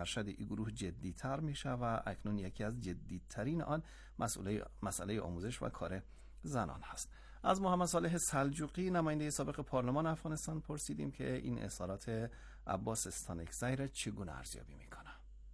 ارشد این گروه جدی‌تر میشه و اکنون یکی از جدی‌ترین آن مسئله آموزش و کار زنان هست. از محمد صالح سلجوقی نماینده سابق پارلمان افغانستان پرسیدیم که این اظهارات عباس استانکزی را چگونه ارزیابی میکنه.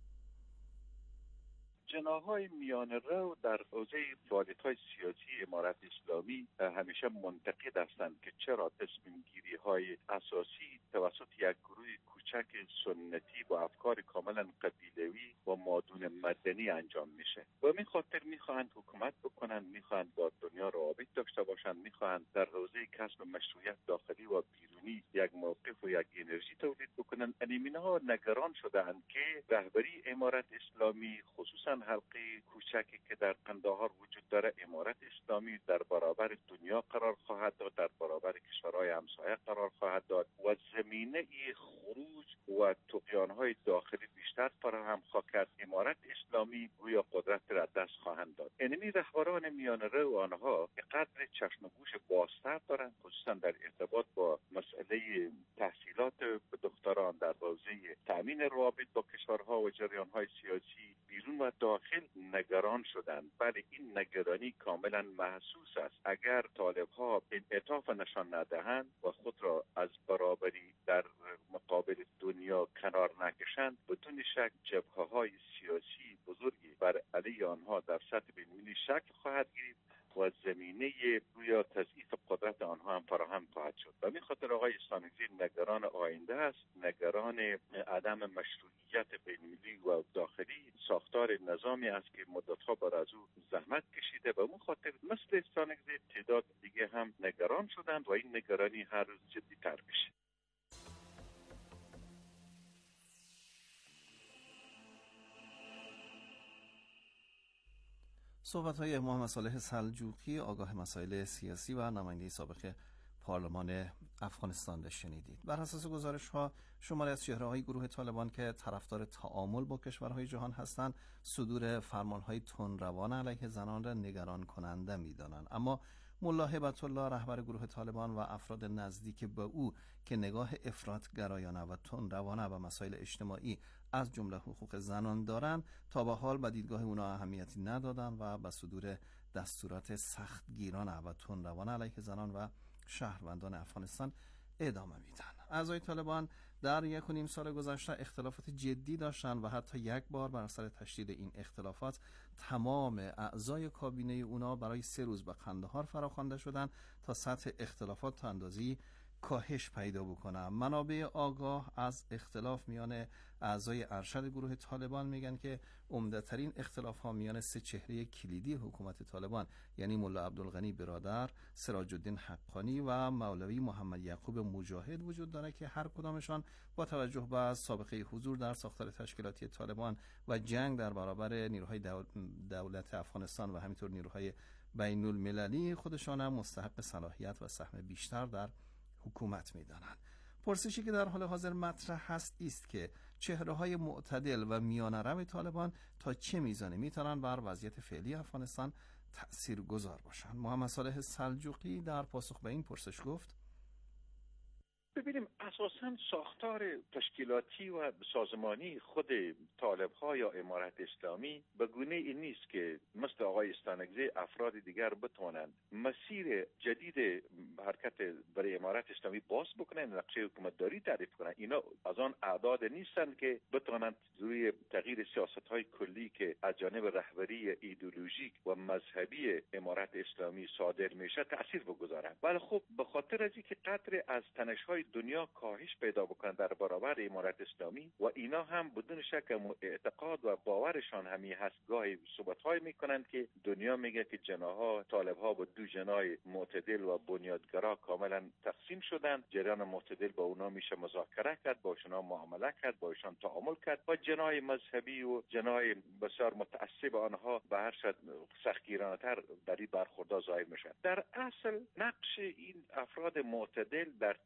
جناح‌های میانه‌رو در حوزه فعالیت‌های سیاسی امارت اسلامی همیشه منتقد هستند که چرا تصمیم‌گیری‌های اساسی توسط یک گروه کوچک سنتی با افکار کاملا قبیلوی و مادون مدنی انجام میشه. و به این خاطر میخواهند حکومت بکنند، میخواهند با دنیا روابط داشته باشند، میخواهند در حوزه کسب مشروعیت داخلی و بیرونی یک موقف و یک انرژی تولید بکنند. اینها نگران شدند که رهبری امارت اسلامی خصوصا حلقه کوچکی که در قندهار وجود داره، امارت اسلامی در برابر دنیا قرار خواهد داد، در برابر کشورهای همسایه قرار خواهد داد و زمینه خروج و طغیان‌های داخلی بیشتر فراهم خواهد کرد. امارت اسلامی گویا قدرت را دست خواهند داد. اینمی رهبران میانه‌رو آنها که قدر چشم و گوش بازتر دارند، خصوصا در ارتباط با مسئله تحصیلات دختران، در حوزه تامین روابط با کشورها و جریان‌های سیاسی بیرون و داخل نگران شدند. بله، این نگرانی کاملا محسوس است. اگر طالب‌ها انعطاف نشان ندهند و خود را از برابری در مقابل دنیا کنار نکشند، بدون شک جبهه‌های سیاسی بزرگی بر علیه آنها در سطح بین‌المللی شکل خواهد گرفت و زمینه روی تضعیف قدرت آنها هم فراهم خواهد شد. و به خاطر آقای استانکزی نگران آینده است، نگران عدم مشروعیت بین‌المللی و داخلی ساختار نظامی است که مدت‌ها بر از او زحمت کشیده. و به خاطر مثل استانکزی تعداد دیگه هم نگران شدند و این نگرانی هر روز جدی‌تر میشه. صحبت‌های محمد صالح سلجوقی آگاه مسائل سیاسی و نماینده سابق پارلمان افغانستان شنیدید. بر اساس گزارش‌ها شماری از چهره‌های گروه طالبان که طرفدار تعامل با کشورهای جهان هستند، صدور فرمان‌های تندروان علیه زنان را نگران کننده می‌دانند. اما ملا هبت الله رهبر گروه طالبان و افراد نزدیک به او که نگاه افراط‌گرایانه و تندروانه به مسائل اجتماعی از جمله حقوق زنان دارند، تا به حال به دیدگاه اونا اهمیتی ندادند و به صدور دستورات سختگیرانه و تندروانه علیه زنان و شهروندان افغانستان ادامه میدن. اعضای طالبان در 1.5 سال گذشته اختلافات جدی داشتن و حتی یک بار بر اثر تشدید این اختلافات تمام اعضای کابینه اونا برای 3 روز به قندهار فراخوانده شدن تا سطح اختلافات تا اندازه‌ای کاهش پیدا بکنه. منابع آگاه از اختلاف میان اعضای ارشد گروه طالبان میگن که عمده‌ترین اختلاف‌ها میان 3 چهره کلیدی حکومت طالبان یعنی ملا عبدالغنی برادر، سراج الدین حقانی و مولوی محمد یعقوب مجاهد وجود داره که هر کدامشان با توجه به سابقه حضور در ساختار تشکیلاتی طالبان و جنگ در برابر نیروهای دولت افغانستان و همینطور نیروهای بین المللی خودشان هم مستحق صلاحیت و سهم بیشتر در حکومت می‌دانند. پرسشی که در حال حاضر مطرح هست است که چهره‌های معتدل و میانه‌رو طالبان تا چه میزانه میتونن بر وضعیت فعلی افغانستان تأثیرگذار باشند. محمد صالح سلجوقی در پاسخ به این پرسش گفت: ببینیم اساساً ساختار تشکیلاتی و سازمانی خود طالب‌ها یا امارت اسلامی به گونه این نیست که مثل آقای استانکزی افراد دیگر بتوانند مسیر جدید حرکت برای امارت اسلامی باز بکنند، نقشه حکومتداری تعریف کنند. اینا از آن اعداد نیستند که بتوانند روی تغییر سیاست‌های کلی که از جانب رهبری ایدئولوژیک و مذهبی امارت اسلامی صادر میشه تأثیر بگذارند. ولی خب به خاطر از اینکه قدر از تنش‌های دنیا کاهش پیدا بکنند در برابر امارت اسلامی و اینا هم بدون شک اعتقاد و باورشان همی هست، گاهی صحبت‌های میکنند که دنیا میگه که جناح‌ها طالب‌ها با 2 جناح معتدل و بنیادگرا کاملا تقسیم شدند. جریان معتدل با اونا میشه مذاکره کرد، با اونا معامله کرد، با ایشان تعامل کرد و جناح مذهبی و جناح بسیار متعصب آنها به هر شد سختگیرانه‌تر در این برخوردها ظاهر میشن. در اصل نقش این افراد معتدل در تبدیل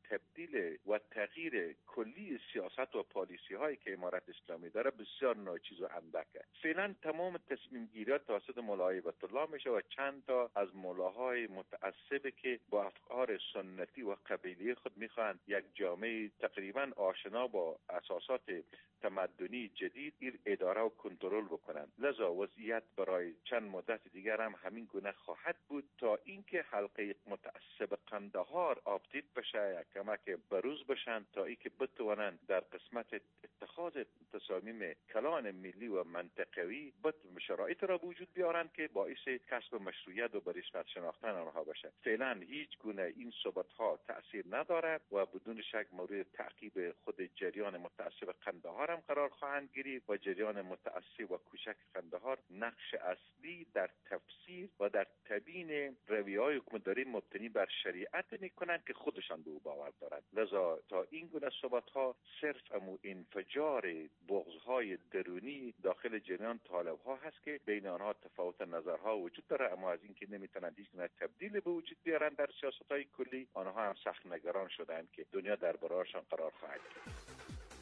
تبدیل و تغییر کلی سیاست و پالیسی هایی که امارت اسلامی داره بسیار ناچیز و اندکه. فعلا تمام تصمیم گیریات توسط مولای هیبت الله میشه و چند تا از مولاهای متعصب که با افکار سنتی و قبیلی خود میخوان یک جامعه تقریبا آشنا با اساسات تمدنی جدید این اداره و کنترل بکنند. لذا وضعیت برای چند مدت دیگر هم همین گونه خواهد بود تا اینکه حلقه متعصب قندهار آپدیت بشه، یک کمک بروز بشن تا اینکه بتوانند در قسمت اتخاذ تصامیم کلان ملی و منطقوی شرایط را وجود بیارند که باعث کسب مشروعیت و برسپت شناختن آنها بشه. فعلا هیچ گونه این صحبت ها تأثیر نداره و بدون شک مورد تعقیب خود جریان متعصب قندهار هم قرار خواهند گرفت و جریان متعصب و کوچک قندهار نقش اصلی در تفسیر و در تبیین رویه‌های حکومتداری مبتنی بر شریعت میکنند که خودشان به او باور دارند. لذا تا این گونه صحبت‌ها صرف انفجار بغض‌های درونی داخل جریان طالب‌ها هست که بین آنها تفاوت نظرها وجود داره، اما از اینکه نمیتونند هیچ گونه تبدیل به وجود بیارند در سیاست‌های کلی، آنها هم سخت نگران شدند که دنیا در برابرشان قرار خواهد گرفت.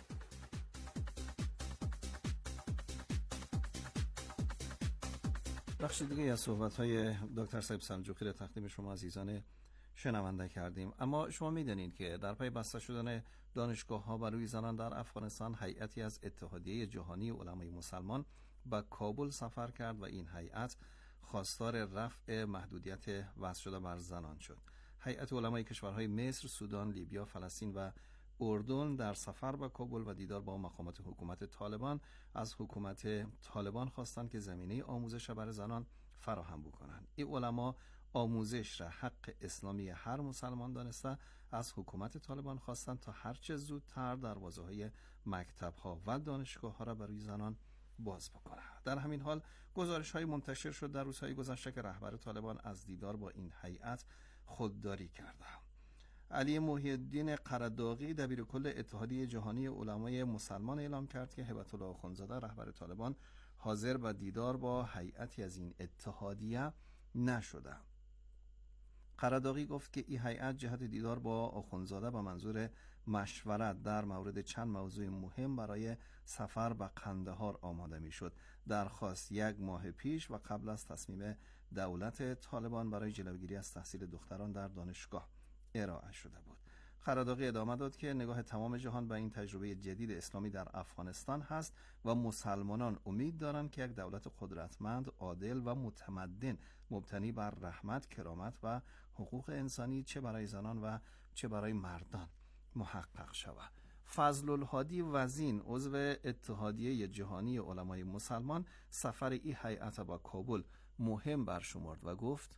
بخش دیگه از صحبت‌های دکتر صاحب سلجوقی را تقدیم شما عزیزان شنونده کردیم. اما شما می‌دانید که در پی بسته شدن دانشگاه‌ها برای زنان در افغانستان، هیئتی از اتحادیه جهانی علمای مسلمان به کابل سفر کرد و این هیئت خواستار رفع محدودیت وضع شده بر زنان شد. هیئت علمای کشورهای مصر، سودان، لیبیا، فلسطین و اردن در سفر به کابل و دیدار با مقامات حکومت طالبان از حکومت طالبان خواستند که زمینه آموزش برای زنان فراهم بکنند. این علما آموزش را حق اسلامی هر مسلمان دانسته از حکومت طالبان خواستند تا هرچه زودتر دروازه‌های مکتب‌ها و دانشگاه‌ها را برای زنان باز بکنه. در همین حال گزارش‌های منتشر شد در روزهای گذشته که رهبر طالبان از دیدار با این هیئت خودداری کرده. علی محی الدین قرداغی دبیرکل اتحادیه جهانی علمای مسلمان اعلام کرد که هیبت الله آخوندزاده رهبر طالبان حاضر به دیدار با هیئتی از این اتحادیه نشده. قرداغی گفت که این هیئت جهت دیدار با آخوندزاده به منظور مشورت در مورد چند موضوع مهم برای سفر به قندهار آماده می شد. درخواست 1 ماه پیش و قبل از تصمیم دولت طالبان برای جلوگیری از تحصیل دختران در دانشگاه ارائه شده بود. قرداغی ادامه داد که نگاه تمام جهان به این تجربه جدید اسلامی در افغانستان هست و مسلمانان امید دارند که یک دولت قدرتمند، عادل و متمدن مبتنی بر رحمت، کرامت و حقوق انسانی چه برای زنان و چه برای مردان محقق شود. فضل الهادی وزین عضو اتحادیه جهانی علمای مسلمان سفر این هیئت به کابل مهم برشمرد و گفت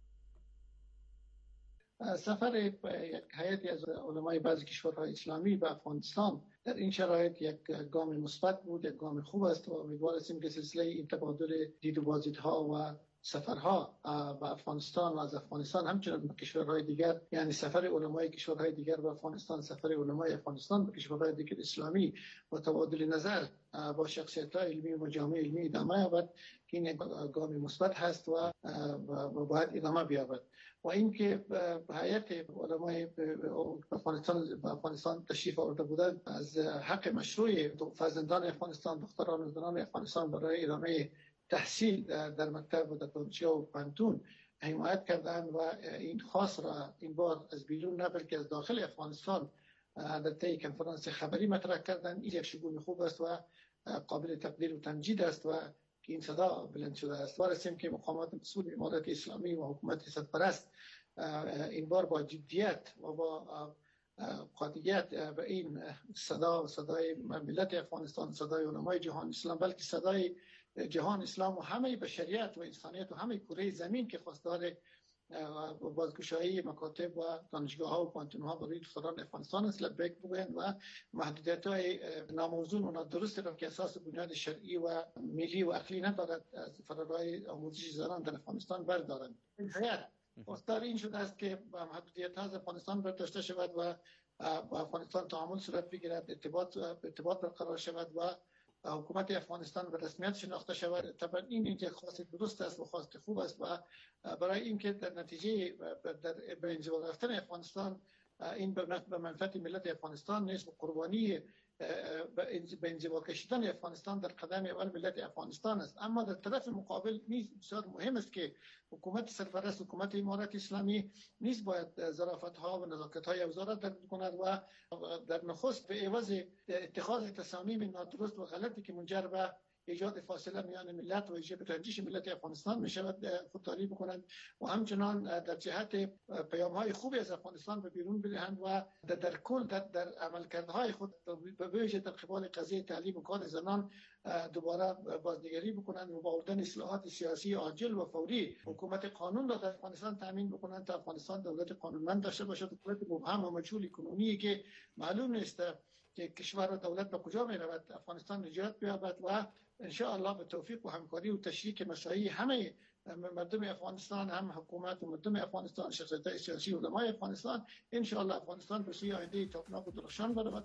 سفر یک هیئتی از علمای بعضی کشورهای اسلامی به افغانستان در این شرایط یک گام مثبت بود، یک گام خوب است و امیدوار هستیم که سلسله این تبادل دید و بازدیدها و سفرها به افغانستان و از افغانستان همچنین به کشورهای دیگر، یعنی سفر علمای کشورهای دیگر به افغانستان، سفر علمای افغانستان به کشورهای دیگر اسلامی و تبادل نظر با شخصیت‌های علمی و مجامع علمی ادامه یابد که این گام مثبت هست و باید ادامه بیابد. و اینکه هیئت علمای افغانستان تشریف آورده بودند از حق مشروع فرزندان افغانستان، دختران و زنان افغانستان برای ادامه تحصیل در مکتب و در دانشگاه و پانتون حمایت کردند و این خاص را این بار از بیرون نه بلکه از داخل افغانستان در طی کنفرانس خبری مطرح کردند. این یک شگون خوب است و قابل تقدیر و تمجید است و که این صدا بلند شده است. وارسیم که مقامات مسئول امارت اسلامی و حکومت صدپرست این بار با جدیت و با قاطعیت به این صدای ملت افغانستان، صدای علمای جهان اسلام، بلکه صدای جهان اسلام و همه بشریت و انسانیت و همه کره زمین که خواستار بازگشایی مکاتب و دانشگاه‌ها و پانتون‌ها برای دختران افغانستان است لبیک بگویند و محدودیت‌های ناموزون و نادرست را که اساس بنیاد شرعی و ملی و عقلی ندارد از فرارای آموزش زنان در افغانستان بردارند. خواستار این شده است که محدودیت‌ها از افغانستان برداشته شود و با افغانستان تعامل صورت بگیرد، ارتباط برقرار شود و حکومت افغانستان به رسمیت شناخته شود. طبعا این یک خواست درست است و خواست خوب است و برای اینکه در نتیجه در به انزوا رفتن افغانستان این به منفعت ملت افغانستان نیست و قربانی به انزوا کشیدن افغانستان در قدم اول ملت افغانستان است. اما در طرف مقابل بسیار مهم است که حکومت سرپرست حکومت امارت اسلامی نیز باید ظرافت‌ها و نزاکت‌های وزارت در کند و در نخست به عوض اتخاذ تصامیم نادرست و غلطی که منجر به ایجاد فاصله میان ملت و ایجاد تنجیش ملت افغانستان می شود خودداری بکنند و همچنان در جهت پیام‌های خوبی از افغانستان به بیرون بدهند و در کل در عملکردهای خود به ویژه در قبال قضیه تعلیم و کار زنان دوباره بازنگری بکنند و با آوردن اصلاحات سیاسی عاجل و فوری حکومت قانون را در افغانستان تامین بکنند تا افغانستان دولت قانونمند داشته باشد. دولت مبهم و مجهول کنونی که معلوم نیست که کشور و دولت به کجا می رود افغانستان نجات بیابد و ان شاء الله به توفیق و همکاری و تشریک مساعی همه مردم افغانستان، هم حکومت و مردم افغانستان، شخصیت‌های سیاسی و علمای افغانستان، ان شاء الله افغانستان به سوی آینده تابناک و درخشان برود.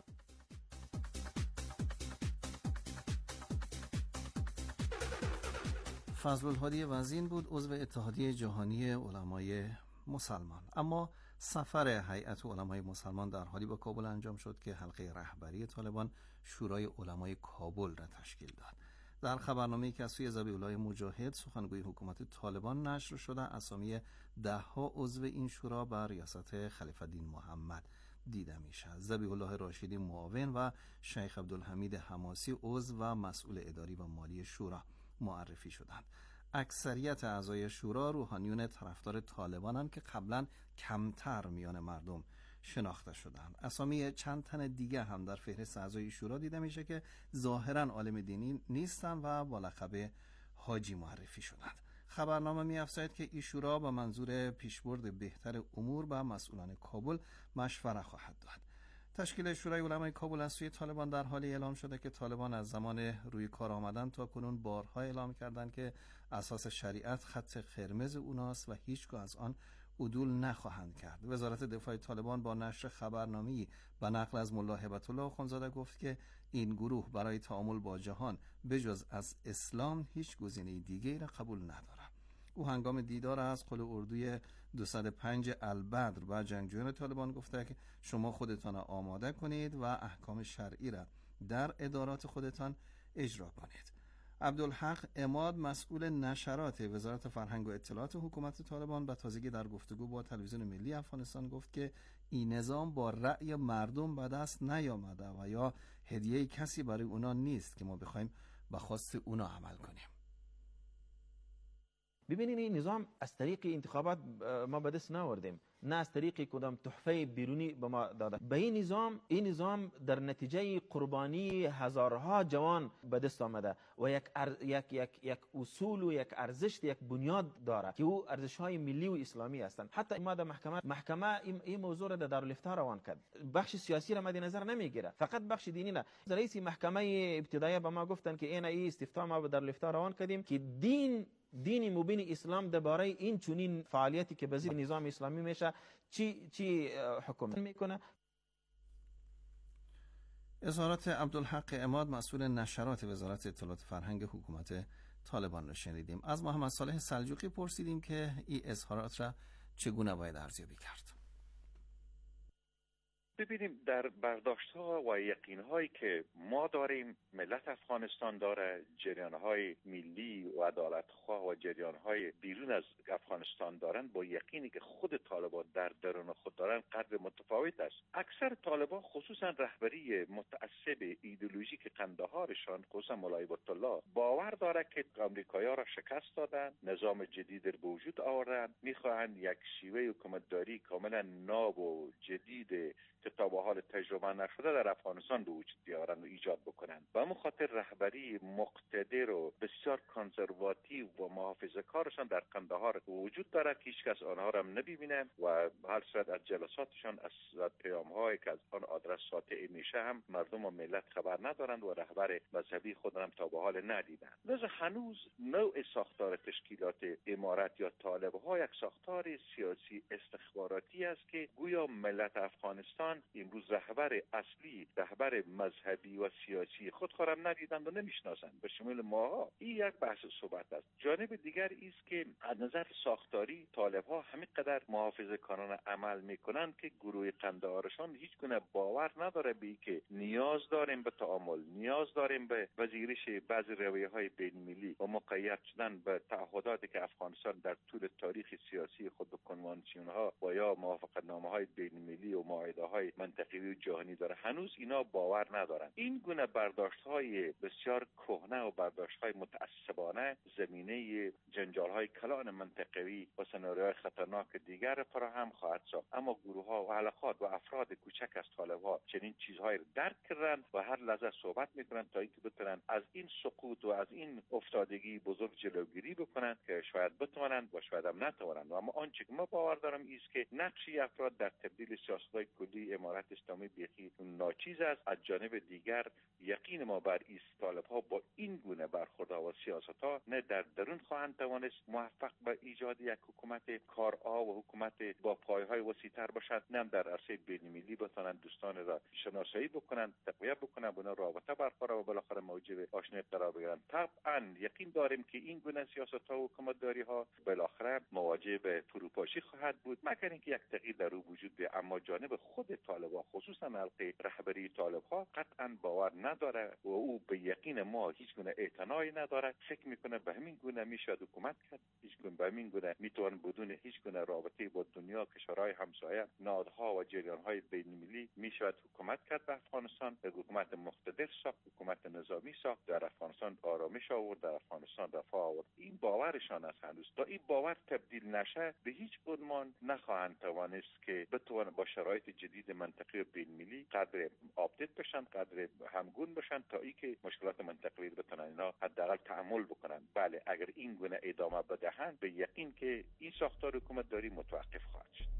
فضل الهادی وزین بود، عضو اتحادیه جهانی علمای مسلمان. اما سفر هیئت علمای مسلمان در حالی به کابل انجام شد که حلقه رهبری طالبان شورای علمای کابل را تشکیل داد. در خبرنامه‌ای که از سوی ذبیح‌الله مجاهد سخنگوی حکومت طالبان نشر شده، اسامی 10 عضو این شورا بر ریاست خلیفه‌الدین محمد دیده می‌شد. ذبیح‌الله راشدی معاون و شیخ عبدالحمید حماسی عضو و مسئول اداری و مالی شورا معرفی شدند. اکثریت اعضای شورا روحانیون طرفدار طالبانند که قبلا کمتر میان مردم شناخته شدند. اسامی چند تن دیگه هم در فهرست اعضای شورا دیده میشه که ظاهرا عالم دینی نیستند و با لقب حاجی معرفی شدند. خبرنامه می‌افزاید که این شورا با منظور پیشبرد بهتر امور با مسئولان کابل مشوره خواهد داد. تشکیل شورای علمای کابل از سوی طالبان در حالی اعلام شده که طالبان از زمان روی کار آمدن تا کنون بارها اعلام کردند که اساس شریعت خط قرمز اوناست و هیچگاه از آن عدول نخواهند کرد. وزارت دفاع طالبان با نشر خبرنامه‌ای به نقل از ملا هبت الله اخوندزاده گفت که این گروه برای تعامل با جهان بجز از اسلام هیچ گزینه دیگه‌ای را قبول ندارد. او هنگام دیدار از قل اردوی 205 البدر با جنگجویان طالبان گفته که شما خودتان آماده کنید و احکام شرعی را در ادارات خودتان اجرا کنید. عبدالحق عماد مسئول نشرات وزارت فرهنگ و اطلاعات حکومت طالبان به تازگی در گفتگو با تلویزیون ملی افغانستان گفت که این نظام با رأی مردم به دست نیامده و یا هدیه کسی برای اونا نیست که ما بخوایم به خواست اونا عمل کنیم. ببینید این نظام از طریق انتخابات ما به دست ناوردیم، نه از طریق کدام تحفه بیرونی به ما داده. به این نظام در نتیجه قربانی هزارها جوان به دست آمده و یک اصول و یک ارزش، یک بنیاد داره که او ارزش‌های ملی و اسلامی هستند. حتی ما در محکمه این موضوع را در دارالافتاء روان کرد. بخش سیاسی را مد نظر نمیگیره، فقط بخش دینی نه. رئیس محکمه ابتدایی به ما گفتن که این استفتاء ما به دارالافتاء روان کردیم که دین مبین اسلام درباره این چنین فعالیتی که به زیر نظام اسلامی میشه چی حکم میکنه. اظهارات عبدالحق عماد مسئول نشرات وزارت اطلاعات فرهنگ حکومت طالبان را شنیدیم. از محمد صالح سلجوقی پرسیدیم که این اظهارات را چگونه باید ارزیابی کرد. ببینیم در برداشت‌ها و یقین‌هایی که ما داریم، ملت افغانستان داره، جریان‌های ملی و عدالت‌خواه و جریان‌های بیرون از افغانستان دارن، با یقینی که خود طالبان در درون خود دارن قدر متفاوت است. اکثر طالبان خصوصا رهبری متعصب ایدئولوژیک قندهارشان، خصوصا ملا هبت الله، باور داره که آمریکایی‌ها را شکست دادن، نظام جدید به وجود آوردن، می‌خواهند یک شیوه حکومتداری کاملا ناب و جدید که تا به حال تجربه نشده در افغانستان به وجود بیارن و ایجاد بکنن. به همون خاطر رهبری مقتدر و بسیار کنزرواتیو و محافظه‌کارشان در قندهار وجود دارد که هیچ کس آنها را نمی‌بینه و به هر صورت از جلساتشان، از پیام‌هایی که از آن آدرس ساطع میشه هم مردم و ملت خبر ندارند و رهبر مذهبی خود هم تا به حال ندیدند. لذا هنوز نوع ساختار تشکیلات امارت یا طالب‌ها یک ساختار سیاسی استخباراتی است که گویا ملت افغانستان افغانستان امروز رهبر اصلی، رهبر مذهبی و سیاسی خود خودم ندیدند و نمیشناسند به شمول ماها. این یک بحث صحبت است. جانب دیگر است که از نظر ساختاری طالب‌ها همینقدر محافظه‌کارانه عمل میکنند که گروه قندهارشان هیچ گونه باور نداره به که نیاز داریم به تعامل، نیاز داریم به پذیرش بعضی رویه‌های بین‌المللی و مقید شدن به تعهداتی که افغانستان در طول تاریخ سیاسی خود به کنوانسیون‌ها و یا موافقتنامه‌های بین‌المللی و معاهده‌های منطقه‌ای و جهانی داره. هنوز اینا باور ندارن. این گونه برداشت‌های بسیار کهنه و برداشت‌های متعصبانه زمینه جنجال‌های کلان منطقه‌ای و سناریوهای خطرناک دیگر فراهم خواهد ساخت. اما گروه‌ها و حلقات و افراد کوچک از طالب‌ها چنین چیزهای درک کردن و هر لحظه صحبت می‌کنن تا اینکه بتونن از این سقوط و از این افتادگی بزرگ جلوگیری بکنن که شاید بتوانند و شاید هم نتوانند. اما آنچه که ما باور دارم است که نقشی افراد در تبدیل سیاست‌های کلی امارت اسلامی بیخی ناچیز است. از جانب دیگر یقین ما بر است طالب‌ها با این گونه برخوردها و سیاست‌ها نه در درون خواهند توانست موفق به ایجاد یک حکومت کارآ و حکومت با پایه‌های وسیع‌تر باشد، نه در عرصه بین‌المللی بتوانند دوستان را شناسایی بکنند، تقویت بکنند، بنا رابطه برقرار و بالاخره موجب آشنایی قرار بگیرند. طبعا یقین داریم که این گونه سیاست‌ها و حکومتداری‌ها بالاخره مواجه به فروپاشی خواهد بود، مگر اینکه یک تغییر در او وجود بیاید. اما جانب خود طالب‌ها خصوصا حلقه رهبری طالب‌ها قطعا باور نداره و او به یقین ما هیچ گونه اعتنایی نداره. فکر میکنه به همین گونه میشه حکومت کرد، هیچ گونه به همین گونه میتوان بدون هیچ گونه رابطه با دنیا، کشورهای همسایه، نهادها و جریان‌های بین‌المللی میشه حکومت کرد به افغانستان. حکومت مقتدر ساخت، حکومت نظامی ساخت، در افغانستان آرامش آورد، در افغانستان رفاه آورد. این باورشان است. هنوز تا این باور تبدیل نشه به هیچ عنوان نخواهند توانست که بتوان با شرایط جدید منطقی و بین‌المللی قدر آپدیت بشن، قدر همگون بشن تا اینکه مشکلات منطقه‌ای بتونن اینا حداقل تحمل بکنن. بله، اگر این گونه ادامه بدهند به یقین که این ساختار حکومت داری متوقف خواهد شد.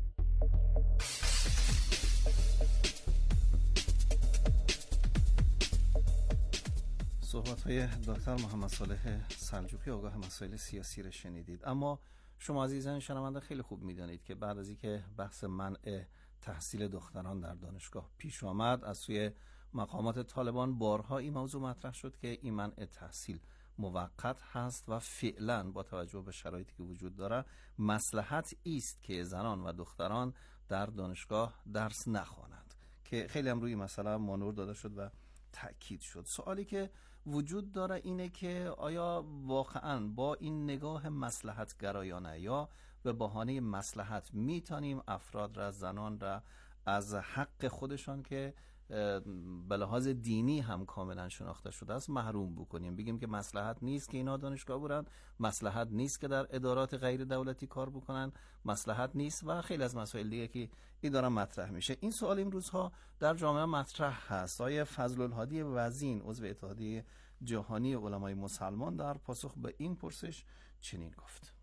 صحبت‌های دکتر محمد صالح سلجوقی آگاه مسائل سیاسی را شنیدید. اما شما عزیزان شنونده خیلی خوب می‌دانید که بعد از اینکه بحث منع تحصیل دختران در دانشگاه پیش آمد، از سوی مقامات طالبان بارها این موضوع مطرح شد که این منع تحصیل موقت هست و فعلا با توجه به شرایطی که وجود داره مصلحت است که زنان و دختران در دانشگاه درس نخوانند، که خیلی هم روی مسئله مانور داده شد و تأکید شد. سوالی که وجود داره اینه که آیا واقعا با این نگاه مصلحت گرایانه یا به بهانه مصلحت میتونیم افراد را، زنان را از حق خودشان که به لحاظ دینی هم کاملا شناخته شده است محروم بکنیم؟ بگیم که مصلحت نیست که اینا دانشگاه برن، مصلحت نیست که در ادارات غیر دولتی کار بکنن، مصلحت نیست و خیلی از مسائل دیگه که این مطرح میشه. این سوال این روزها در جامعه مطرح هست. آیه فضل الهادی وزین عضو اتحادیه جهانی علمای مسلمان در پاسخ به این پرسش چنین گفت: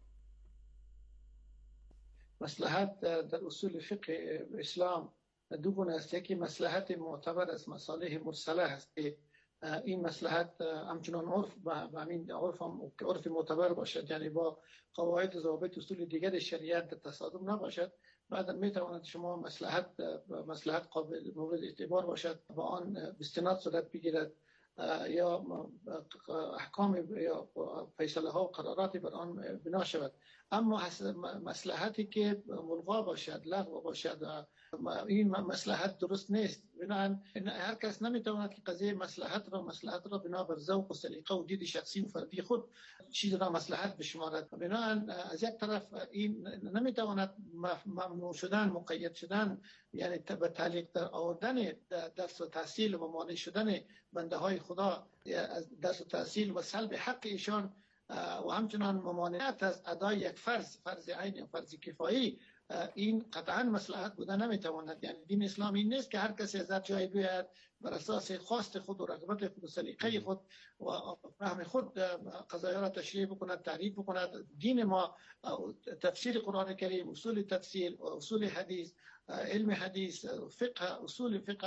مصلحت در اصول فقه اسلام دو گونه است. یکی مصلحت معتبر از مصالح مرسله است که این مصلحت همچنان عرف و همین عرف معتبر باشد، یعنی با قواعد ضوابط اصول دیگر شریعت در تصادم نباشد. بعد میتواند شما مصلحت قابل مورد اعتبار باشد، با آن استناد صورت بگیرد یا احکام یا فیصله ها و قرارات بر آن بنا شود. اما مصلحتی که ملغا باشد، لغو باشد، این مصلحت درست نیست. بنابراین هر کس نمیتواند که قضیه مصلحت را بنا بر ذوق و سلیقه و دید شخصی و فردی خود چیز را مصلحت بشمارد. بنابراین از یک طرف این نمیتواند ممنوع شدن، مقید شدن، یعنی به تعلیق در آوردن درس و تحصیل و مانع شدن بنده های خدا از درس و تحصیل و سلب حق ایشان و همچنان ممانعت از ادای یک فرض عین و فرض کفایی، این قطعا مصلحت بودن نمیتواند. یعنی دین اسلامی نیست که هر کسی از هر جایی بیاید بر اساس خواست خود و رغبت خود و سلیقه خود و فهم خود قضایا را تشریح بکند، تعریف بکند. دین ما تفسیر قرآن کریم، اصول تفسیر، اصول حدیث، علم حدیث، فقه، اصول فقه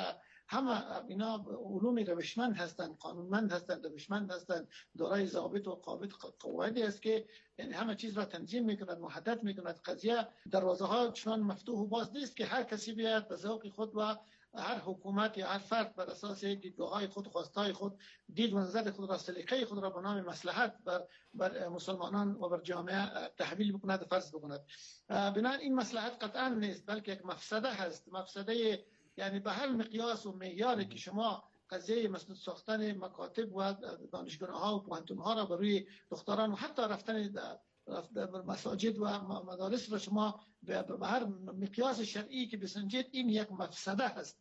همه اینا علوم روشمند هستند، قانونمند هستند، روشمند هستند، دارای ضابط و قواعدی است که یعنی همه چیز را تنظیم میکنند، محدد میکنند. قضیه دروازه ها چنان مفتوح و باز نیست که هر کسی بیاد به ذوق خود و هر حکومت یا هر فرد بر اساس دیدگاه‌های خود، خواستهای خود، دید و نظر خود را، سلیقه خود را به نام مصلحت بر مسلمانان و بر جامعه تحمیل بکند و فرض بکند. بنابراین این مصلحت قطعا نیست، بلکه یک مفسده هست. مفسده یعنی به هر مقیاس و معیاری که شما قضیه مسدود ساختن مکاتب و دانشگاه‌ها و پوهنتون‌ها را بروی دختران و حتی رفتن مساجد و مدارس را شما به هر مقیاس شرعی که بسنجید، این یک مفسده هست.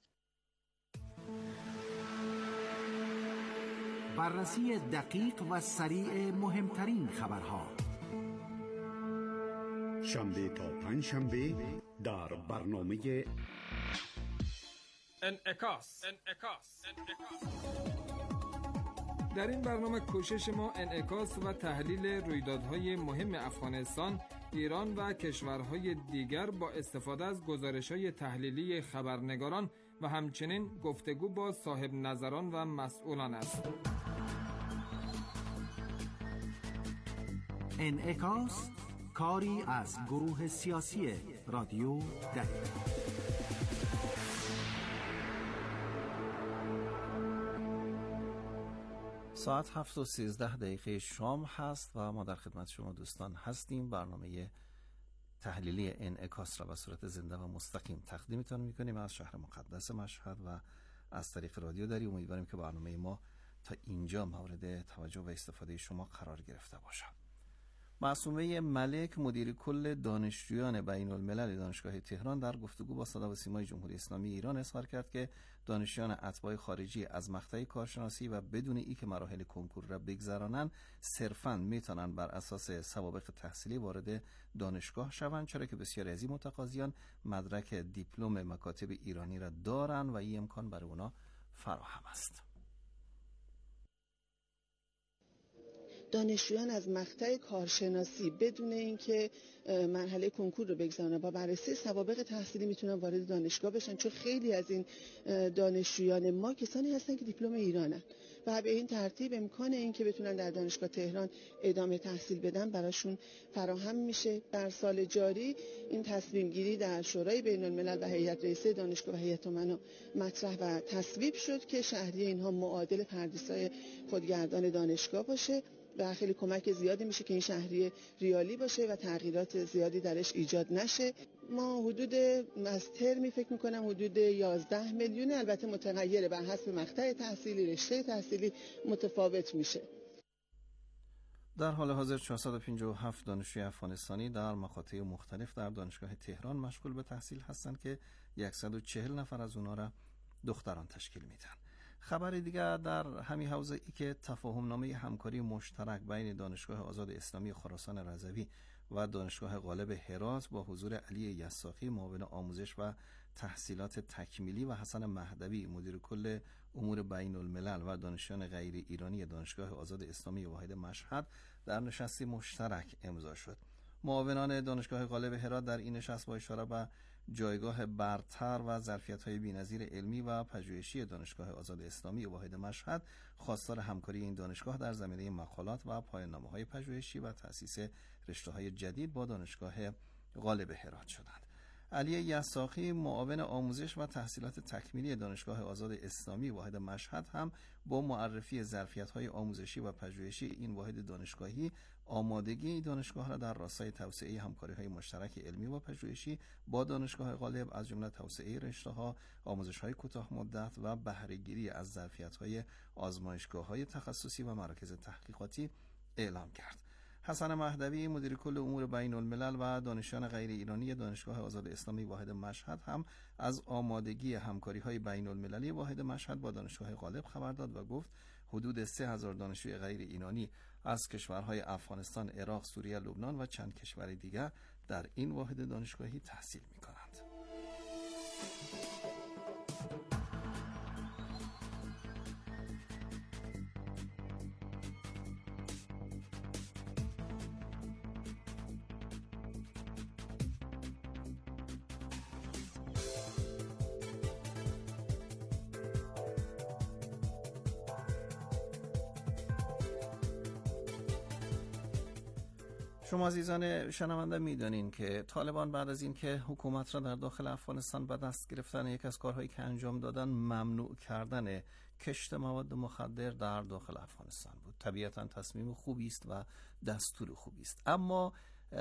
بررسی دقیق و سریع مهمترین خبرها، شنبه تا پنجشنبه در برنامه انعکاس. در این برنامه کوشش ما انعکاس و تحلیل رویدادهای مهم افغانستان، ایران و کشورهای دیگر با استفاده از گزارش‌های تحلیلی خبرنگاران و همچنین گفتگو با صاحب نظران و مسئولان است. انعکاس، کاری از گروه سیاسی رادیو دهی. ساعت 7:13 شام هست و ما در خدمت شما دوستان هستیم. برنامه تحلیلی انعکاس را به صورت زنده و مستقیم تقدیمتان میکنیم از شهر مقدس مشهد و از طریق رادیو داری. امیدواریم که برنامه ما تا اینجا مورد توجه و استفاده شما قرار گرفته باشد. معصومه ملک، مدیر کل دانشجویان بین الملل دانشگاه تهران، در گفتگو با صدا و سیمای جمهوری اسلامی ایران اظهار کرد که دانشجویان اتباع خارجی از مقطع کارشناسی و بدون اینکه مراحل کنکور را بگذرانند صرفاً میتونن بر اساس سوابق تحصیلی وارد دانشگاه شوند، چرا که بسیاری از این متقاضیان مدرک دیپلم مکاتب ایرانی را دارند و این امکان برای اونا فراهم است. دانشجویان از مقطع کارشناسی بدون اینکه مرحله کنکور رو بگذارن با بررسی سوابق تحصیلی میتونن وارد دانشگاه بشن، چون خیلی از این دانشجویان ما کسانی هستن که دیپلم ایرانن و به این ترتیب امکان این که بتونن در دانشگاه تهران ادامه تحصیل بدن براشون فراهم میشه. در سال جاری این تصمیم گیری در شورای بین الملل و هیئت رئیسه دانشگاه و هیئت امنا مطرح و تصویب شد که شهریه اینها معادل پردیسای خودگردان دانشگاه باشه و خیلی کمک زیادی میشه که این شهریه ریالی باشه و تغییرات زیادی درش ایجاد نشه. ما حدود از ترمی فکر میکنم حدود 11 میلیون، البته متغیره بر حسب مقطع تحصیلی، رشته تحصیلی متفاوت میشه. در حال حاضر 457 دانشجوی افغانستانی در مقاطع مختلف در دانشگاه تهران مشغول به تحصیل هستند که 140 نفر از اونها را دختران تشکیل میدن. خبر دیگر در همین حوزه ای که تفاهمنامه همکاری مشترک بین دانشگاه آزاد اسلامی خراسان رضوی و دانشگاه غالب هرات با حضور علی یساقی معاون آموزش و تحصیلات تکمیلی و حسن مهدوی مدیر کل امور بین الملل و دانشجویان غیر ایرانی دانشگاه آزاد اسلامی واحد مشهد در نشستی مشترک امضا شد. معاونان دانشگاه غالب هرات در این نشست با اشاره به جایگاه برتر و ظرفیت‌های بی‌نظیر علمی و پژوهشی دانشگاه آزاد اسلامی واحد مشهد خواستار همکاری این دانشگاه در زمینه مقالات و پایان‌نامه‌های پژوهشی و تأسیس رشته‌های جدید با دانشگاه غالب هرات شدند. علی یساقی معاون آموزش و تحصیلات تکمیلی دانشگاه آزاد اسلامی واحد مشهد هم با معرفی ظرفیت‌های آموزشی و پژوهشی این واحد دانشگاهی آمادگی دانشگاه را در راستای توسعه همکاری‌های مشترک علمی و پژوهشی با دانشگاه غالب از جمله توسعه رشته‌ها، آموزش‌های کوتاه مدت و بهره‌گیری از ظرفیت‌های آزمایشگاه‌های تخصصی و مراکز تحقیقاتی اعلام کرد. حسن مهدوی مدیر کل امور بین الملل و دانشجویان غیر ایرانی دانشگاه آزاد اسلامی واحد مشهد هم از آمادگی همکاری‌های بین المللی واحد مشهد با دانشگاه غالب خبر داد و گفت حدود 3000 دانشجوی غیر ایرانی از کشورهای افغانستان، عراق، سوریه، لبنان و چند کشور دیگر در این واحد دانشگاهی تحصیل می‌کنند. شما عزیزان شنونده میدانین که طالبان بعد از اینکه حکومت را در داخل افغانستان به دست گرفتن، یک از کارهایی که انجام دادن ممنوع کردن کشت مواد مخدر در داخل افغانستان بود. طبیعتا تصمیم خوبی است و دستور خوبی است، اما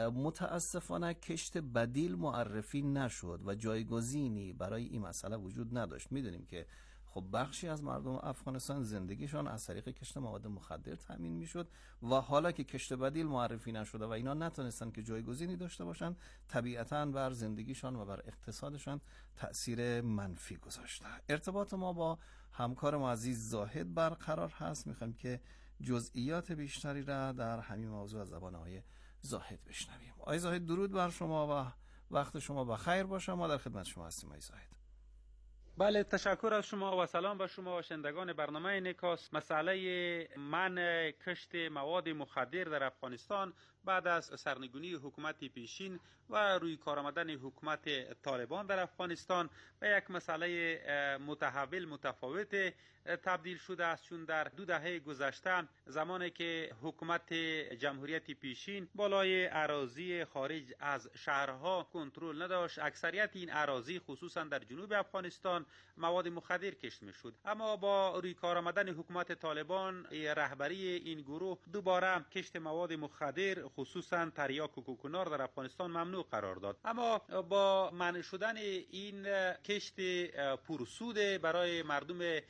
متاسفانه کشت بدیل معرفی نشد و جایگزینی برای این مسئله وجود نداشت. میدونیم که خب بخشی از مردم افغانستان زندگیشان از طریق کشت مواد مخدر تامین میشد و حالا که کشت بدیل معرفی نشده و اینا نتونستن که جایگزینی داشته باشن، طبیعتاً بر زندگیشان و بر اقتصادشان تأثیر منفی گذاشته. ارتباط ما با همکار ما عزیز زاهد برقرار هست. میخوایم که جزئیات بیشتری را در همین موضوع از زبان آقای زاهد بشنویم. آقای زاهد درود بر شما و وقت شما بخیر باشه. ما در خدمت شما هستیم آقای زاهد. بله، تشکر از شما و سلام به شما و شنوندگان برنامه انعکاس. مسئله منع کشت مواد مخدر در افغانستان بعد از سرنگونی حکومت پیشین و روی کار آمدن حکومت طالبان در افغانستان به یک مسئله متحول متفاوت تبدیل شده است، چون در 2 دهه گذشته زمانی که حکومت جمهوریت پیشین بالای اراضی خارج از شهرها کنترل نداشت، اکثریت این اراضی خصوصا در جنوب افغانستان مواد مخدر کشت میشد. اما با روی کار آمدن حکومت طالبان، رهبری این گروه دوباره کشت مواد مخدر خصوصا تریاک و کوکنار در افغانستان ممنوع قرار داد. اما با منع شدن این کشت پرسود برای مردم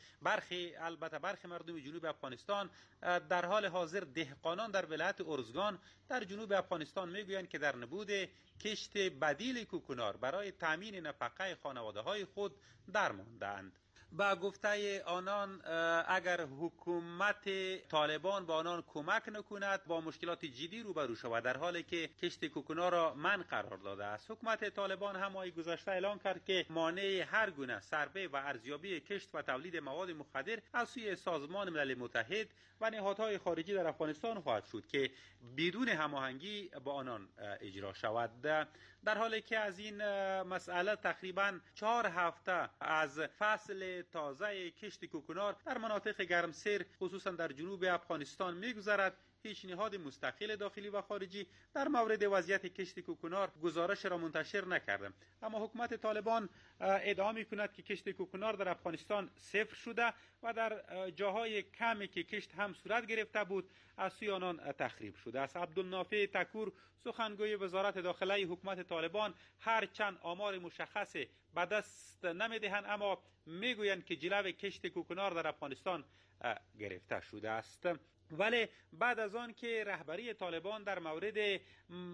البته برخی مردم جنوب افغانستان، در حال حاضر دهقانان در ولایت ارزگان در جنوب افغانستان میگویند که در نبود کشت بدیل کوکنار برای تامین نفقه خانواده های خود درماندند. با گفته آنان اگر حکومت طالبان با آنان کمک نکند با مشکلات جدی روبرو شود، در حالی که کشت کوکنار را منع قرار داده است. حکومت طالبان هم ماه گذشته اعلام کرد که مانع هر گونه سربه و ارزیابی کشت و تولید مواد مخدر از سوی سازمان ملل متحد و نهادهای خارجی در افغانستان خواهد شد که بدون هماهنگی با آنان اجرا شود. در حالی که از این مسئله تقریبا 4 هفته از فصل تازه کشت کوکنار در مناطق گرمسیر خصوصا در جنوب افغانستان میگذرد، هیچ نهاد مستقل داخلی و خارجی در مورد وضعیت کشت کوکنار گزارش را منتشر نکرده. اما حکومت طالبان ادعا میکند که کشت کوکنار در افغانستان صفر شده و در جاهای کمی که کشت هم صورت گرفته بود از سوی آنان تخریب شده است. عبدالنافع تکور، سخنگوی وزارت داخلی حکومت طالبان، هرچند آمار مشخصی به دست نمیدهند اما میگویند که جلو کشت کوکنار در افغانستان گرفته شده است. ولی بعد از آن که رهبری طالبان در مورد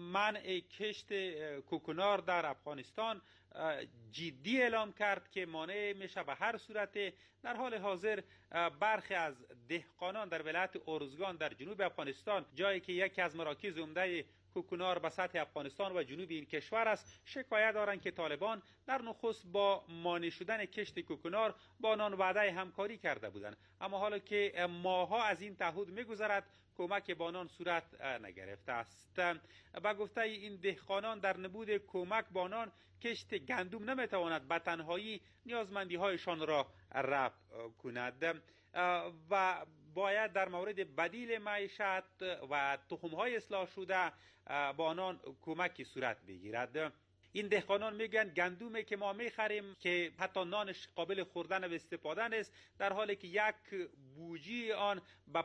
منع کشت کوکنار در افغانستان جدی اعلام کرد که مانع میشه به هر صورت، در حال حاضر برخی از دهقانان در ولایت ارزگان در جنوب افغانستان، جایی که یکی از مراکز عمده کوکنار به سطح افغانستان و جنوب این کشور است، شکایت دارند که طالبان در نخست با مانع شدن کشت کوکنار با آنان وعده همکاری کرده بودند، اما حالا که ماه‌ها از این تعهد می‌گذرد کمک با آنان صورت نگرفته است. و گفته این دهقانان در نبود کمک با آنان کشت گندم نمیتواند به تنهایی نیازمندی‌هایشان را رفع کند و باید در مورد بدیل معیشت و تخم‌های اصلاح شده با آنان کمکی صورت بگیرد. این دهقانان میگن گندمی که ما میخریم که حتی نانش قابل خوردن و استفاده است، در حالی که یک بوجی آن به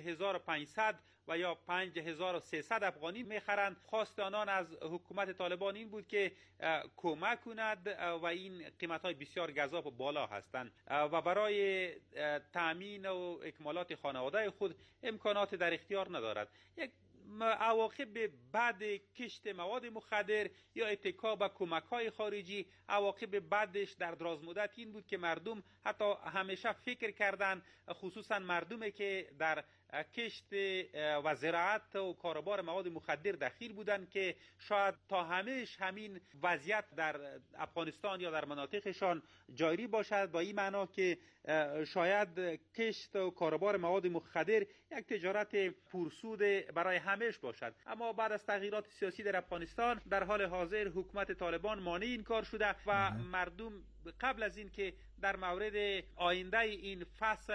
5500 و یا 5300 افغانی میخرند. خواست آنان از حکومت طالبان این بود که کمک کند و این قیمت‌های بسیار گزاف و بالا هستند و برای تامین و اکمالات خانواده خود امکانات در اختیار ندارد. یک عواقب بعد کشت مواد مخدر یا اتکا به کمک‌های خارجی، عواقب بعدش در دراز مدت این بود که مردم حتی همیشه فکر کردند، خصوصا مردمی که در کشت و زراعت و کاروبار مواد مخدر دخیل بودند، که شاید تا همیشه همین وضعیت در افغانستان یا در مناطقشان جاری باشد، با این معنا که شاید کشت و کاروبار مواد مخدر یک تجارت پرسود برای همیشه باشد. اما بعد از تغییرات سیاسی در افغانستان در حال حاضر حکومت طالبان مانع این کار شده و مردم قبل از این که در مورد آینده این فصل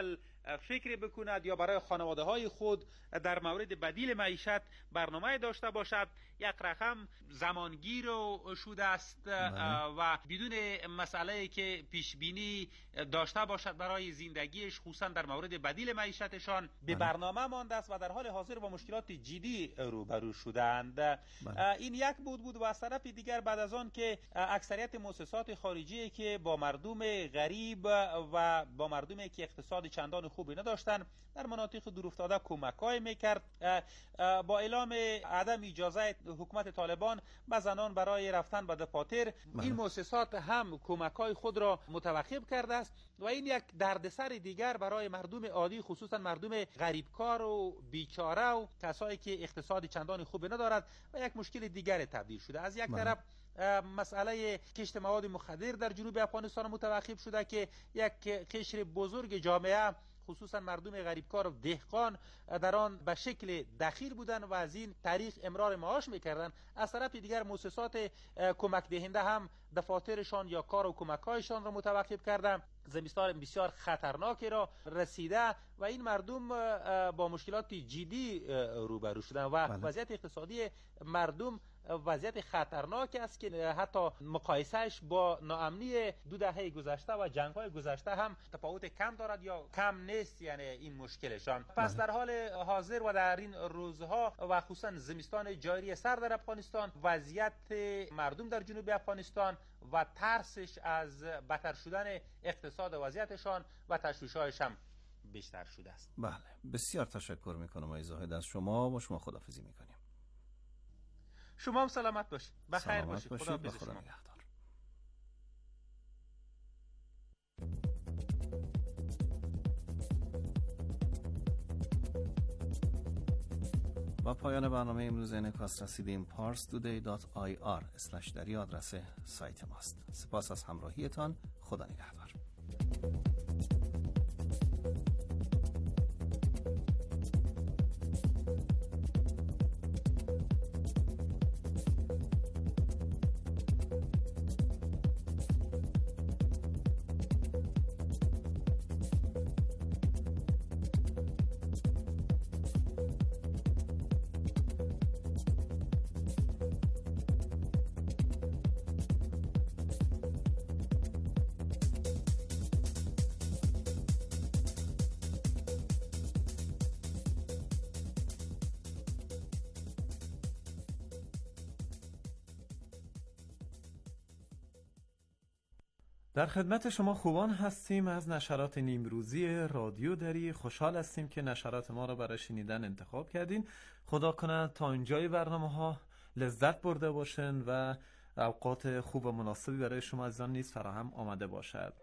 فکر بکند یا برای خانواده های خود در مورد بدیل معیشت برنامه داشته باشد. یک رقم زمانگیر شده است و بدون مسئله که پیش بینی داشته باشد برای زندگیش، خصوصا در مورد بدیل معیشتشان، به برنامه مانده است و در حال حاضر با مشکلات جدی روبرو شدند. این یک بود و از طرف دیگر بعد از آن که اکثریت مؤسسات خارجی که با مردم غریب و با مردمی که اقتصاد چندان خوبی نداشتند در مناطق دورافتاده کمک‌های میکرد، با اعلام عدم اجازه حکومت طالبان به زنان برای رفتن به دفاتر، این مؤسسات هم کمک‌های خود را متوقف کرده است و این یک دردسر دیگر برای مردم عادی، خصوصا مردم غریبکار و بیچاره و کسایی که اقتصاد چندان خوبی ندارد و یک مشکل دیگر تبدیل شده. از یک طرف مسئله کشت مواد مخدر در جنوب افغانستان متوقف شده که یک قشر بزرگ جامعه، خصوصا مردم غریبکار و دهقان، در آن به شکل دخیل بودن و از این طریق امرار معاش میکردن. از طرف دیگر مؤسسات کمک دهنده هم دفاترشان یا کار و کمک‌هایشان را متوقف کردن. زمستان بسیار خطرناکی را رسیده و این مردم با مشکلات جدی روبرو شدن و وضعیت اقتصادی مردم وضعیت خطرناک است که حتی مقایسهش با ناامنی 2 دهه گذشته و جنگ‌های گذشته هم تفاوت کم دارد یا کم نیست، یعنی این مشکلشان. پس در حال حاضر و در این روزها و خصوصا زمستان جاری سر در افغانستان، وضعیت مردم در جنوب افغانستان و ترسش از بدتر شدن اقتصاد وضعیتشان و تشویش‌هایش هم بیشتر شده است. بله، بسیار تشکر میکنم آقای زاهد از شما. با شما خداحافظی میکنیم. شما هم سلامت باشید. بخیر باشید. خدا نگهدار. و پایان برنامه امروز انعکاس رسیدیم. parstoday.ir/dari آدرس سایت ماست. سپاس از همراهیتان. خدا نگهدار. در خدمت شما خوبان هستیم از نشرات نیمروزی رادیو دری. خوشحال هستیم که نشرات ما را برای شنیدن انتخاب کردین. خدا کنه تا اینجای برنامه ها لذت برده باشن و اوقات خوب و مناسبی برای شما عزیزان نیز فراهم آمده باشد.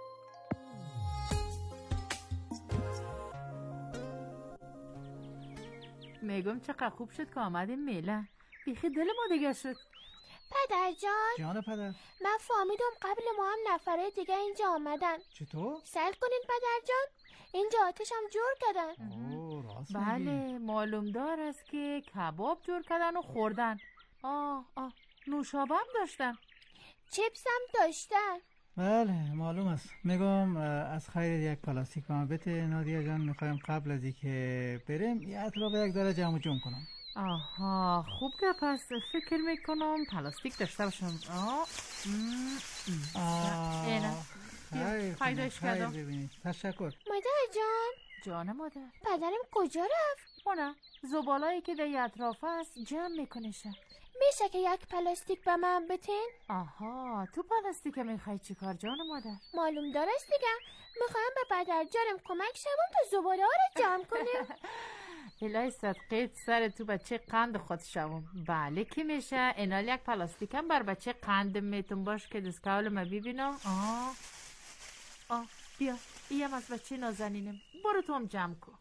میگم چقدر خوب شد که آمدیم میله. بیخی دل ما دیگه شد. پدر جان. جان پدر. من فهمیدم قبل ما هم نفره دیگه اینجا آمدن. چطور؟ سل کنین پدر جان. اینجا آتش هم جور کردن. بله معلوم دار است که کباب جور کردن و خوردن. نوشابه هم داشتن. چیپس هم داشتن. بله معلوم است. میگم از خیر یک پلاستیک به ما بده نادیا جان. میخوایم قبل از اینکه بریم یه اطلاع یک ذره جمع جور کنم. آها خوب که پس فکر میکنم پلاستیک داشته باشم. اینه پیداش کردم. تشکر مادر جان. جان مادر. پدرم کجا رفت؟ اونه زبالایی که در اطراف است جمع میکنشه. میشه که یک پلاستیک به من بتین؟ آها تو پلاستیک میخوای چی کار جان مادر؟ معلوم دارست دیگه. میخوایم به پدر جانم کمک شوم تا زباله ها رو جمع کنیم. الهی صدقیت سر تو بچه قند خود شوم. بله که میشه. اینال یک پلاستیک هم بر بچه قند میتون باش که دستکاول ما ببینم. بیا ایم از بچه نازنینم. برو تو هم جمع کن.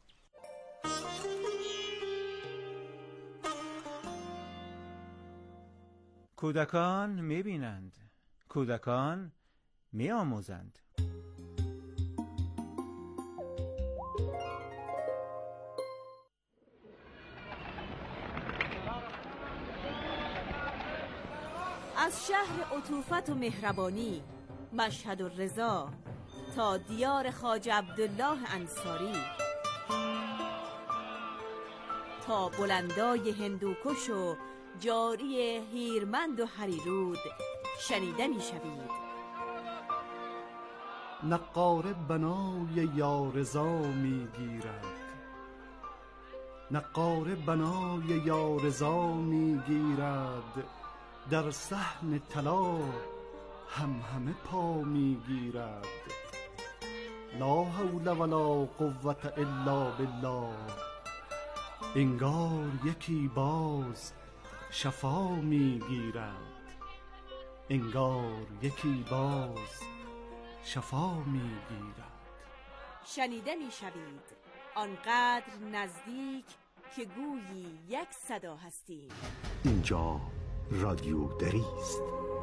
کودکان میبینند، کودکان میآموزند. از شهر عطوفت و مهربانی، مشهد الرضا، تا دیار خواجه عبدالله انصاری، تا بلندای هندوکش و جاری هیرمند و هریرود شنیده می شوید. نقاره بنای یارزا می گیرد، نقاره بنای یارزا می گیرد، در صحن طلا همه پا می گیرد. لا حول ولا قوة الا بالله، انگار یکی باز شفا می گیرد، انگار یکی باز شفا می گیرد. شنیده می شوید آنقدر نزدیک که گویی یک صدا هستید. اینجا رادیو دری است.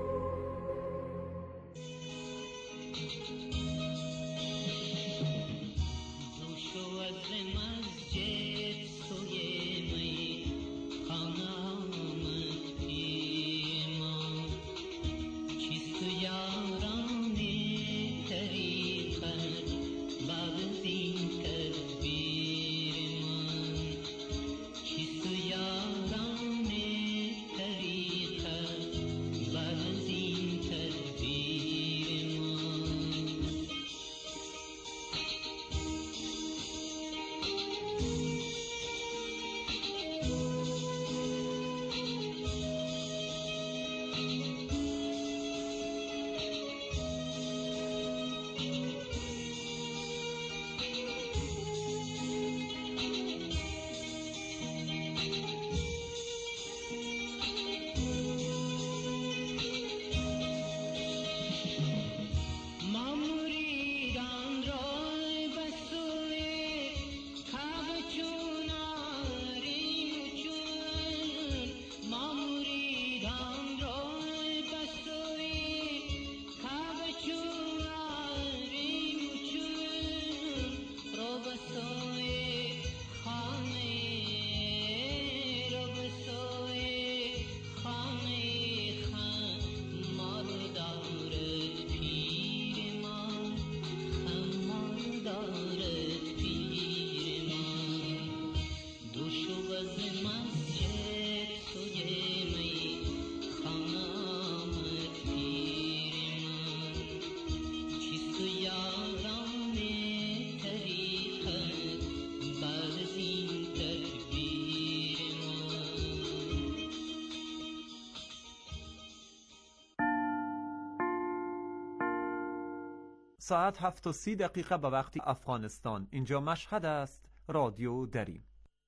ساعت 7:30 به وقت افغانستان. اینجا مشهد است. رادیو دری.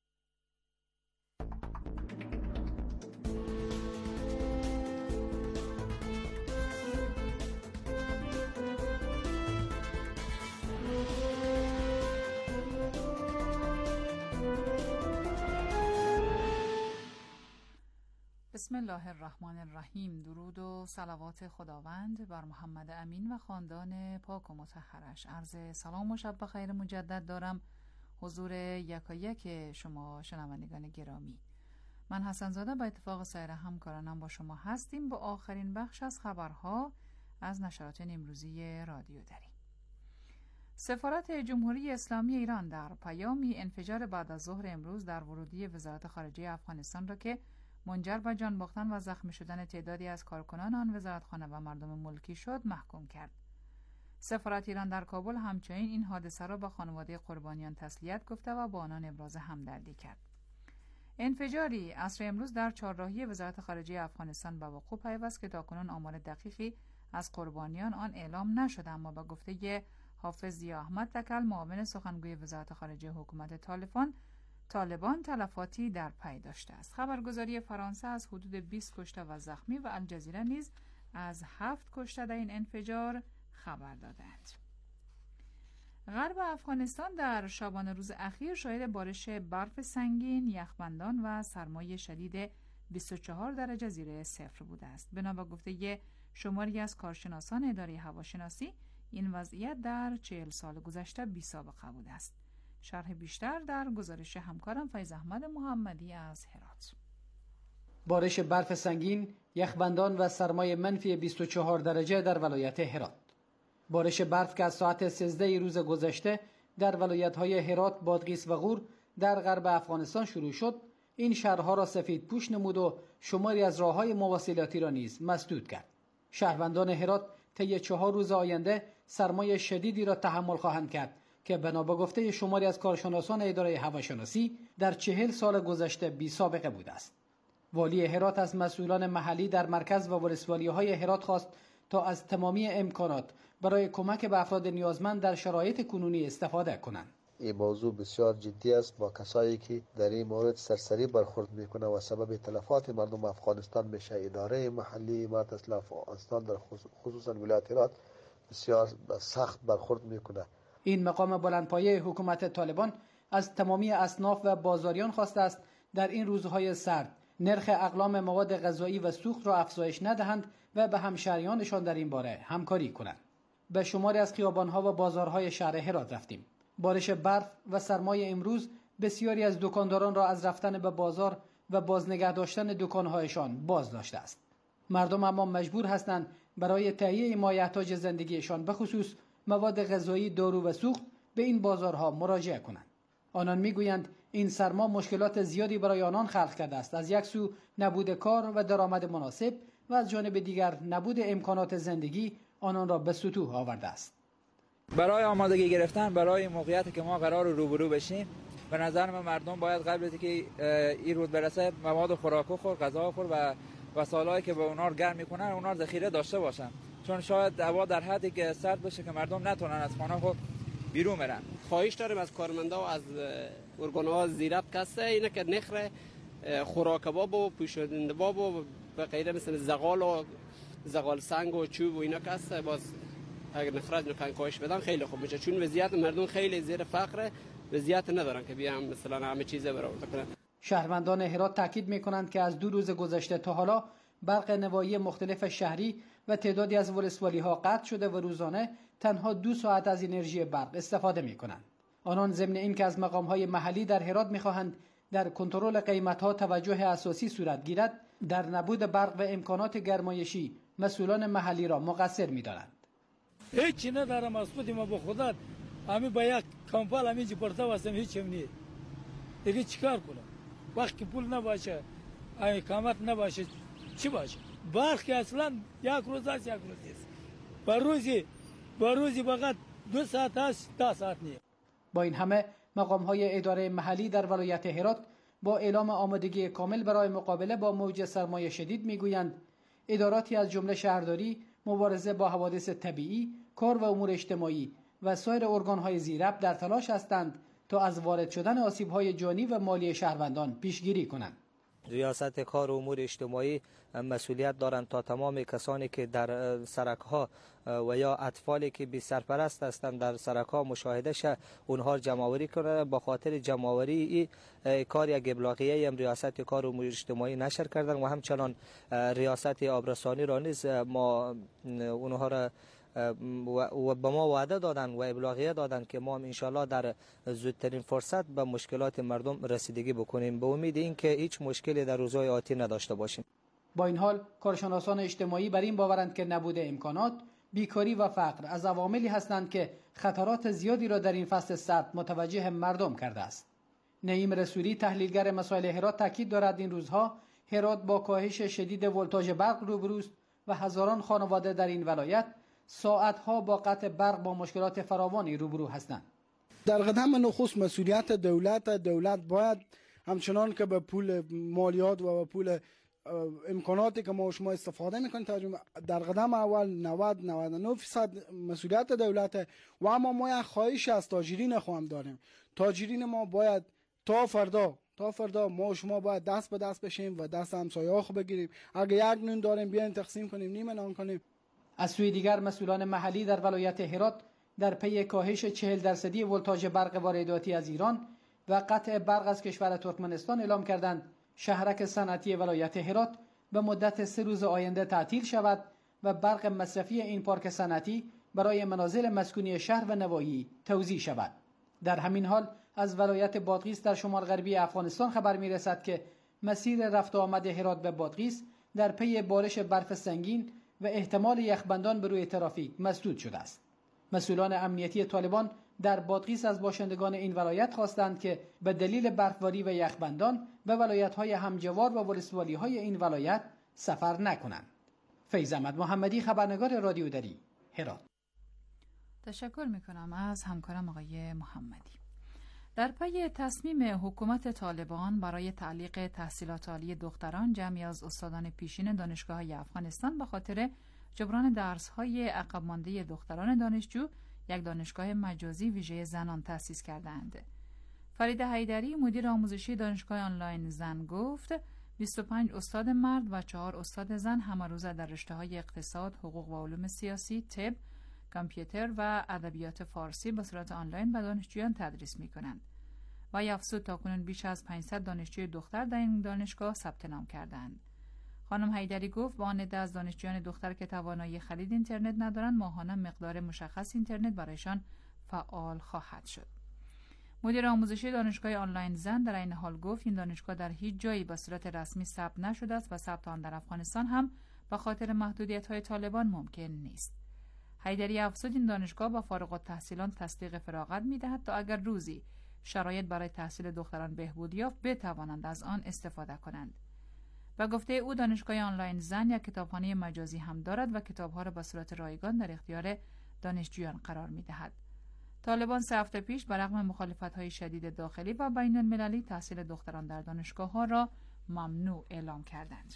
بسم الله الرحمن الرحیم. درود و صلوات خداوند بر محمد امین و خاندان پاک و مطهرش. عرض سلام و شب بخیر مجدد دارم حضور یکایک شما شنوندگان گرامی. من حسن زاده با اتفاق سایر همکارانم با شما هستیم با آخرین بخش از خبرها از نشرات امروزی رادیو دری. سفارت جمهوری اسلامی ایران در پیامی انفجار بعد از ظهر امروز در ورودی وزارت خارجه افغانستان را که منجر به جان باختن و زخمی شدن تعدادی از کارکنان آن وزارتخانه و مردم ملکی شد محکوم کرد. سفارت ایران در کابل همچنین این حادثه را به خانواده قربانیان تسلیت گفته و با آنان ابراز همدردی کرد. انفجاری عصر امروز در چهارراهی وزارت خارجه افغانستان به وقوع پیوست که تاکنون آمار دقیقی از قربانیان آن اعلام نشده، اما به گفته حافظ ضیا احمد تکل معاون سخنگوی وزارت خارجه حکومت طالبان تلفاتی در پی داشته است. خبرگزاری فرانسه از حدود 20 کشته و زخمی و الجزیره نیز از 7 کشته در این انفجار خبر دادند. غرب افغانستان در شبانه روز اخیر شاهد بارش برف سنگین، یخبندان و سرمای شدید 24 درجه زیر صفر بوده است. بنا به گفته شماری از کارشناسان اداره هواشناسی، این وضعیت در 40 سال گذشته بی سابقه بوده است. شرح بیشتر در گزارش همکارم فیض احمد محمدی از هرات. بارش برف سنگین، یخبندان و سرمای منفی 24 درجه در ولایت هرات. بارش برف که از ساعت 13 روز گذشته در ولایت‌های هرات، بادغیس و غور در غرب افغانستان شروع شد، این شهرها را سفیدپوش نمود و شماری از راه‌های مواصلاتی را نیز مسدود کرد. شهروندان هرات طی 4 روز آینده سرمای شدیدی را تحمل خواهند کرد که بنا به گفته شماری از کارشناسان اداره هواشناسی در 40 سال گذشته بی سابقه بوده است. والی هرات از مسئولان محلی در مرکز و ولسوالی‌های هرات خواست تا از تمامی امکانات برای کمک به افراد نیازمند در شرایط کنونی استفاده کنند. این موضوع بسیار جدی است با کسایی که در این مورد سرسری برخورد میکنه و سبب تلفات مردم افغانستان میشه. اداره محلی امارت اسلام افغانستان در خصوصا ولایت هرات بسیار سخت برخورد میکنه. این مقام بلندپایه حکومت طالبان از تمامی اصناف و بازاریان خواسته است در این روزهای سرد نرخ اقلام مواد غذایی و سوخت را افزایش ندهند و به همشهریانشان در این باره همکاری کنند. به شماری از خیابان‌ها و بازارهای شهر هرات رفتیم. بارش برف و سرمای امروز بسیاری از دکانداران را از رفتن به بازار و بازنگه داشتن دکان‌هایشان باز داشته است. مردم اما مجبور هستند برای تهیه مایحتاج زندگیشان به خصوص مواد غذایی، دارو و سوخت به این بازارها مراجعه کنند. آنان میگویند این سرما مشکلات زیادی برای آنان خلق کرده است. از یک سو نبود کار و درآمد مناسب و از جانب دیگر نبود امکانات زندگی آنان را به سطوح آورده است. برای آمادگی گرفتن برای موقعیتی که ما قرار روبرو بشیم، به نظر من مردم باید قبل از اینکه این روز برسه مواد خوراک خور، غذا خور و وسایلی که به اونها گرم میکنن اونها ذخیره داشته باشن، چون شاید هوا در حدی که سرد بشه که مردم نتونن از خانه خود بیرون برن. خواهش داریم از کارمندا و از ارگان‌ها زیرت کسته اینه که نخره خوراک باب و پوشانده باب و به غیره مثل زغال سنگ و چوب و اینا کسته، باز اگر نخراج نکنن کاهش بدن خیلی خوب میشه، چون وضعیت مردم خیلی زیر فقره، وضعیت ندارن که بیان مثلا همه چیز برآورده کنن. شهروندان هرات تاکید میکنند که از 2 روز گذشته تا حالا برق نوایی مختلف شهری و تعدادی از ولسوالی‌ها قطع شده و روزانه تنها 2 ساعت از انرژی برق استفاده میکنند. آنان ضمن اینکه از مقام‌های محلی در هرات میخواهند در کنترل قیمت‌ها توجه اساسی صورت گیرد، در نبود برق و امکانات گرمایشی مسئولان محلی را مقصر می‌دانند. هیچی ندارم از خود ما به خدا، همین با یک کمپال همینجی پرتا واسم هیچ هم نیست. دیگه چیکار کنم؟ وقتی پول نباشه، اقامت نباشه، چی باشه؟ برق که اصلا یک روز است یک روز نیست. با روزی فقط 2 ساعت است، 10 ساعت نیست. با این همه مقام‌های اداره محلی در ولایت هرات با اعلام آمادگی کامل برای مقابله با موج سرمای شدید میگویند اداراتی از جمله شهرداری، مبارزه با حوادث طبیعی، کار و امور اجتماعی و سایر ارگان‌های ذی‌ربط در تلاش هستند تا از وارد شدن آسیب‌های جانی و مالی شهروندان پیشگیری کنند. ریاست کار و امور اجتماعی مسئولیت دارند تا تمام کسانی که در سرک‌ها و یا اطفالی که بی سرپرست هستند در سرک‌ها مشاهده شه اونها جمع‌آوری کنند. با خاطر جمع‌آوری کار یک ابلاغیه هم ریاست کار و امور اجتماعی نشر کردن و همچنان ریاست آبرسانی را نیز ما اونها را و به ما وعده دادن و ابلاغیه دادن که ما ان شاءالله در زودترین فرصت به مشکلات مردم رسیدگی بکنیم، به امید اینکه هیچ مشکلی در روزهای آتی نداشته باشیم. با این حال کارشناسان اجتماعی بر این باورند که نبود امکانات، بیکاری و فقر از عواملی هستند که خطرات زیادی را در این فصل سرد متوجه مردم کرده است. نعیم رسولی تحلیلگر مسائل هرات تاکید دارد این روزها هرات با کاهش شدید ولتاژ برق روبروست و هزاران خانواده در این ولایت ساعتها با قطع برق با مشکلات فراوانی روبرو هستند. در قدم نخست مسئولیت دولت باید همچنان که به پول مالیات و به پول امکاناتی که ما و شما استفاده میکنیم در قدم اول 90-99% مسئولیت دولت و اما ما یک خواهش از تاجرین خواهم داریم. تاجرین ما باید تا فردا ما و شما باید دست به دست بشیم و دست همسایه‌ها بگیریم. اگه یک نون داریم بیاین تقسیم کنیم، نیم نان کنیم. از سوی دیگر مسئولان محلی در ولایت هرات در پی کاهش 40% ولتاژ برق وارداتی از ایران و قطع برق از کشور ترکمنستان اعلام کردند شهرک صنعتی ولایت هرات به مدت 3 روز آینده تعطیل شود و برق مصرفی این پارک صنعتی برای منازل مسکونی شهر و نواحی توزیع شود. در همین حال از ولایت بادغیس در شمال غربی افغانستان خبر می‌رسد که مسیر رفت و آمد هرات به بادغیس در پی بارش برف سنگین و احتمال یخبندان به روی ترافیک مسدود شده است. مسئولان امنیتی طالبان در بادغیس از باشندگان این ولایت خواستند که به دلیل برفباری و یخبندان به ولایت‌های همجوار و ولسوالی‌های این ولایت سفر نکنند. فیض احمد محمدی، خبرنگار رادیو دری، هرات. تشکر میکنم از همکارم آقای محمدی. در پی تصمیم حکومت طالبان برای تعلیق تحصیلات عالی دختران، جمعی از استادان پیشین دانشگاه‌های افغانستان به خاطر جبران درس‌های عقب مانده دختران دانشجو یک دانشگاه مجازی ویژه زنان تأسیس کردند. فرید حیدری، مدیر آموزشی دانشگاه آنلاین زن، گفت 25 استاد مرد و 4 استاد زن همه روزه در رشته‌های اقتصاد، حقوق و علوم سیاسی، طب، کامپیوتر و ادبیات فارسی به صورت آنلاین به دانشجویان تدریس می‌کنند. و افزود تاکنون بیش از 500 دانشجوی دختر در این دانشگاه ثبت نام کردند. خانم حیدری گفت با آن عده از دانشجویان دختر که توانایی خرید اینترنت ندارند، ماهانه مقدار مشخص اینترنت برایشان فعال خواهد شد. مدیر آموزشی دانشگاه آنلاین زن در این حال گفت این دانشگاه در هیچ جایی به صورت رسمی ثبت نشده است و ثبت آن در افغانستان هم به خاطر محدودیت‌های طالبان ممکن نیست. حیدری افزود این دانشگاه با فارغ التحصیلان تصدیق فراغت می‌دهد تا اگر روزی شرایط برای تحصیل دختران بهبود یافت بتوانند از آن استفاده کنند. و گفته او دانشگاه آنلاین زن یک کتابخانه مجازی هم دارد و کتاب‌ها را به صورت رایگان در اختیار دانشجویان قرار می‌دهد. طالبان 3 هفته پیش برغم مخالفت‌های شدید داخلی و بین‌المللی تحصیل دختران در دانشگاه‌ها را ممنوع اعلام کردند.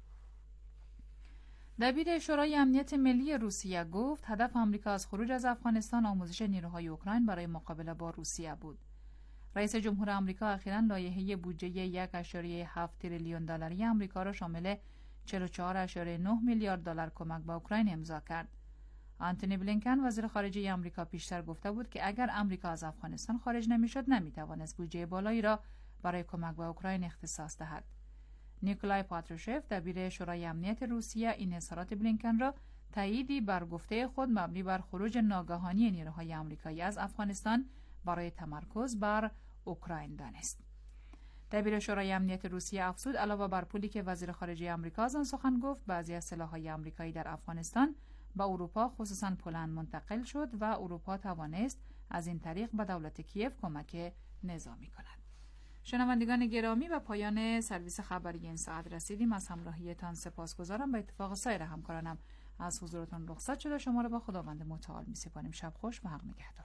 دبیر شورای امنیت ملی روسیه گفت هدف آمریکا از خروج از افغانستان آموزش نیروهای اوکراین برای مقابله با روسیه بود. رئیس جمهور آمریکا اخیراً لایحه بودجه 1.7 تریلیون دلاری آمریکا را شامل 44.9 میلیارد دلار کمک به اوکراین امضا کرد. آنتونی بلینکن وزیر خارجه آمریکا پیشتر گفته بود که اگر آمریکا از افغانستان خارج نمی‌شد نمی‌توانست بودجه بالایی را برای کمک به اوکراین اختصاص دهد. نیکولای پاتروشف دبیر شورای امنیت روسیه این اظهارات بلینکن را تاییدی بر گفته خود مبنی بر خروج ناگهانی نیروهای آمریکایی از افغانستان برای تمرکز بر اوکراین دانست. دبیر شورای امنیت روسیه افزود علاوه بر پولی که وزیر خارجه آمریکا از آن سخن گفت، بعضی از سلاح‌های آمریکایی در افغانستان به اروپا خصوصاً پولند منتقل شد و اروپا توانست از این طریق به دولت کیف کمک نظامی کند. شنوندگان گرامی، به پایان سرویس خبری این ساعت رسیدیم. از همراهیتان سپاسگزارم. به اتفاق سایر همکارانم از حضورتان رخصت شده. شما را به خداوند متعال می‌سپاریم. شب خوش و حق نگهدار.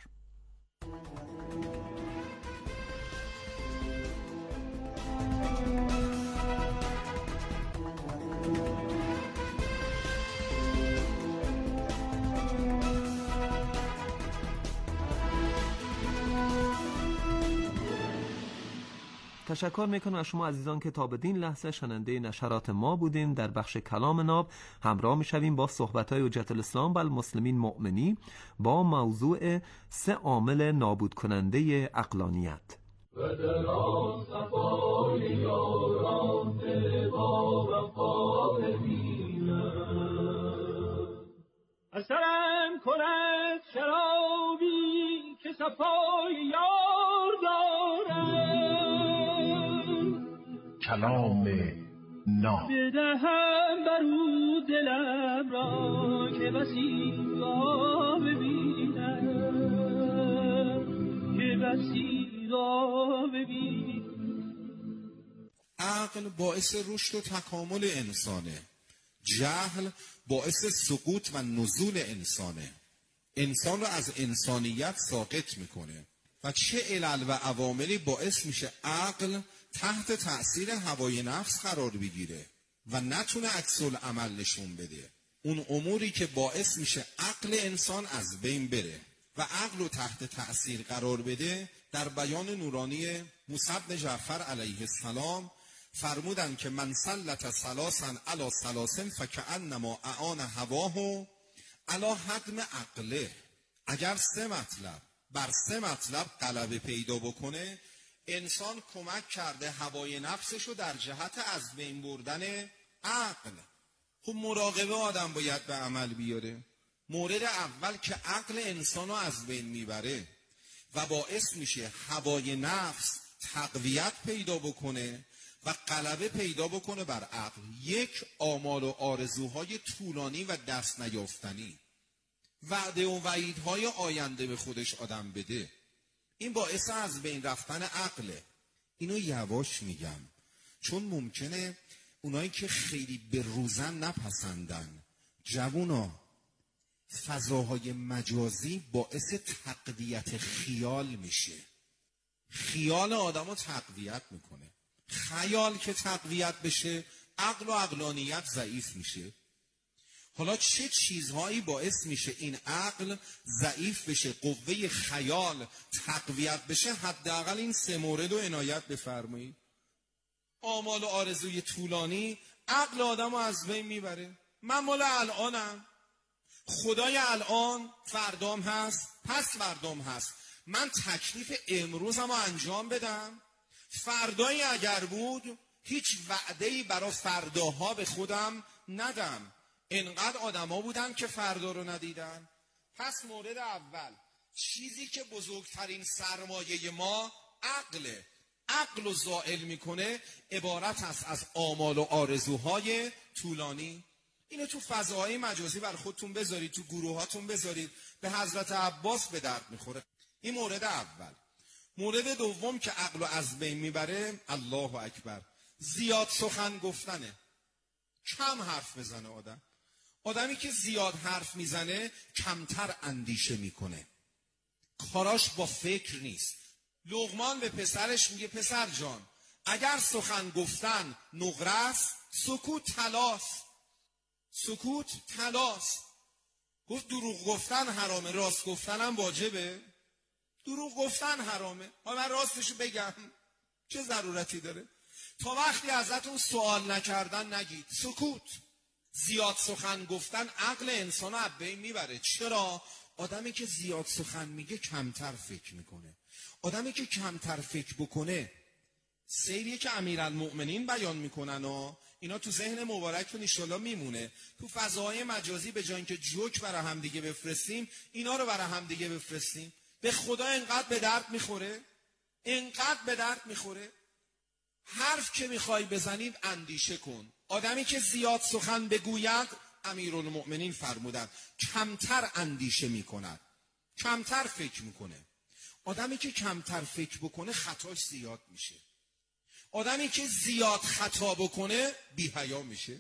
تشکر میکنم از شما عزیزان که تا بدین لحظه شنونده نشرات ما بودین. در بخش کلام ناب همراه میشویم با صحبت‌های حجت الاسلام و المسلمین مؤمنی با موضوع 3 عامل نابود کننده عقلانیت. و در صفای یاران با وفا اثرم کند شرابی که صفای یار دارد، کلام ناب بدهم برو دلم را که بسی را ببینم، که بسی را ببینم. عقل باعث رشد و تکامل انسانه، جهل باعث سقوط و نزول انسانه، انسان رو از انسانیت ساقط میکنه. و چه علل و عواملی باعث میشه عقل تحت تأثیر هوای نفس قرار بگیره و نتونه عکس العمل نشون بده؟ اون اموری که باعث میشه عقل انسان از بین بره و عقل رو تحت تأثیر قرار بده، در بیان نورانی موسی بن جعفر علیه السلام فرمودن که من سلط ثلاثا علی ثلاث فکأنما اعان هواه علی هدم عقله. اگر 3 مطلب بر 3 مطلب غلبه پیدا بکنه، انسان کمک کرده هوای نفسشو در جهت از بین بردن عقل. خب مراقبه آدم باید به عمل بیاره. مورد اول که عقل انسانو از بین میبره و باعث میشه هوای نفس تقویت پیدا بکنه و غلبه پیدا بکنه بر عقل. 1 آمال و آرزوهای طولانی و دست نیافتنی. وعده و وعیدهای آینده به خودش آدم بده، این باعث از بین رفتن عقله. اینو یواش میگم چون ممکنه اونایی که خیلی به روزن نپسندن، جوونا، فضاهای مجازی باعث تقویت خیال میشه. خیال آدم رو تقویت میکنه. خیال که تقویت بشه، عقل و عقلانیت ضعیف میشه. حالا چه چیزهایی باعث میشه این عقل ضعیف بشه، قوه خیال تقویت بشه؟ حداقل این 3 مورد رو عنایت بفرمایید. آمال و آرزوی طولانی عقل آدم رو از بین میبره. من مال الانم، خدای الان فردام هست، پس فردام هست. من تکلیف امروزم رو انجام بدم، فردایی اگر بود هیچ وعده‌ای برای فرداها به خودم ندم. انقدر آدما بودن که فردا رو ندیدن. پس مورد اول، چیزی که بزرگترین سرمایه ما عقله، عقل رو زائل میکنه، عبارت است از آمال و آرزوهای طولانی. اینو تو فضاهای مجازی بر خودتون بذارید، تو گروهاتون بذارید، به حضرت عباس به درد میخوره. این مورد اول. مورد دوم که عقل رو از بین میبره، الله اکبر، زیاد سخن گفتنه. کم حرف بزنه آدم. آدمی که زیاد حرف میزنه کمتر اندیشه میکنه، کاراش با فکر نیست. لقمان به پسرش میگه پسر جان، اگر سخن گفتن نقره است، سکوت طلاست. سکوت طلاست. گفت دروغ گفتن حرامه، راست گفتن هم واجبه؟ دروغ گفتن حرامه، من راستشو بگم چه ضرورتی داره؟ تا وقتی ازتون سوال نکردن نگید. سکوت. زیاد سخن گفتن عقل انسان رو از بین میبره. چرا؟ آدمی که زیاد سخن میگه کمتر فکر میکنه. آدمی که کمتر فکر بکنه، سیریه که امیرالمؤمنین بیان میکنن و اینا تو ذهن مبارکتون انشالله میمونه. تو فضاهای مجازی به جای اینکه جوک برای هم دیگه بفرستیم، اینا رو برای هم دیگه بفرستیم. به خدا اینقدر به درد میخوره، اینقدر به درد میخوره. حرف که میخوای بزنید اندیشه کن. آدمی که زیاد سخن بگوید، امیرالمؤمنین فرمودند، کمتر اندیشه میکند، کمتر فکر میکنه. آدمی که کمتر فکر بکنه خطاش زیاد میشه. آدمی که زیاد خطا بکنه بی‌حیا میشه.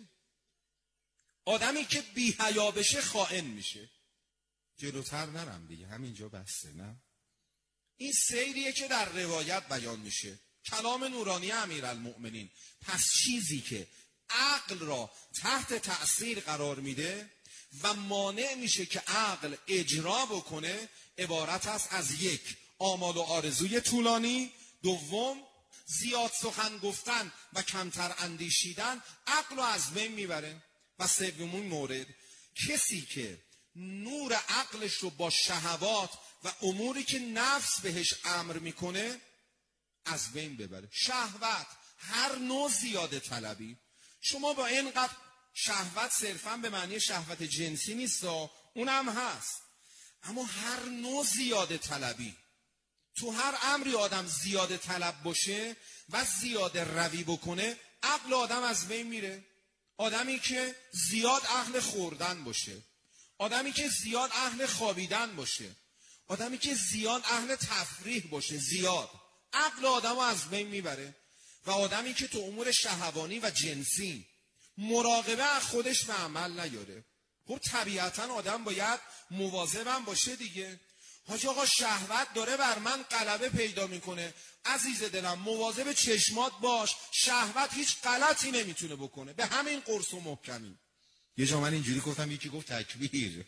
آدمی که بی‌حیا بشه خائن میشه. جلوتر نرم دیگه، همینجا بسته. نه، این سیریه که در روایت بیان میشه، کلام نورانی امیرالمؤمنین. پس چیزی که عقل را تحت تأثیر قرار میده و مانع میشه که عقل اجرا بکنه، عبارت است از 1 آمال و آرزوی طولانی، 2 زیاد سخن گفتن و کمتر اندیشیدن، عقل رو از بین میبره. و 3 مورد، کسی که نور عقلش رو با شهوات و اموری که نفس بهش امر میکنه از بین ببره. شهوت، هر نوع زیاده طلبی. شما با اینقدر شهوت صرفا به معنی شهوت جنسی نیست، اونم هست، اما هر نوع زیاده طلبی، تو هر امری آدم زیاده طلب باشه و زیاده روی بکنه، عقل آدم از بین میره. آدمی که زیاد اهل خوردن باشه، آدمی که زیاد اهل خوابیدن باشه، آدمی که زیاد اهل تفریح باشه، زیاد، عقل آدم از بین میبره. و آدمی که تو امور شهوانی و جنسی مراقبه از خودش به عمل نیاره. خب طبیعتا آدم باید مواظبم باشه دیگه. حاج آقا شهوت داره بر من غلبه پیدا میکنه، عزیز دلم مواظب چشمات باش، شهوت هیچ غلطی نمیتونه بکنه، به همین قرص و محکمی. یه جا من اینجوری گفتم، یکی گفت تکبیر،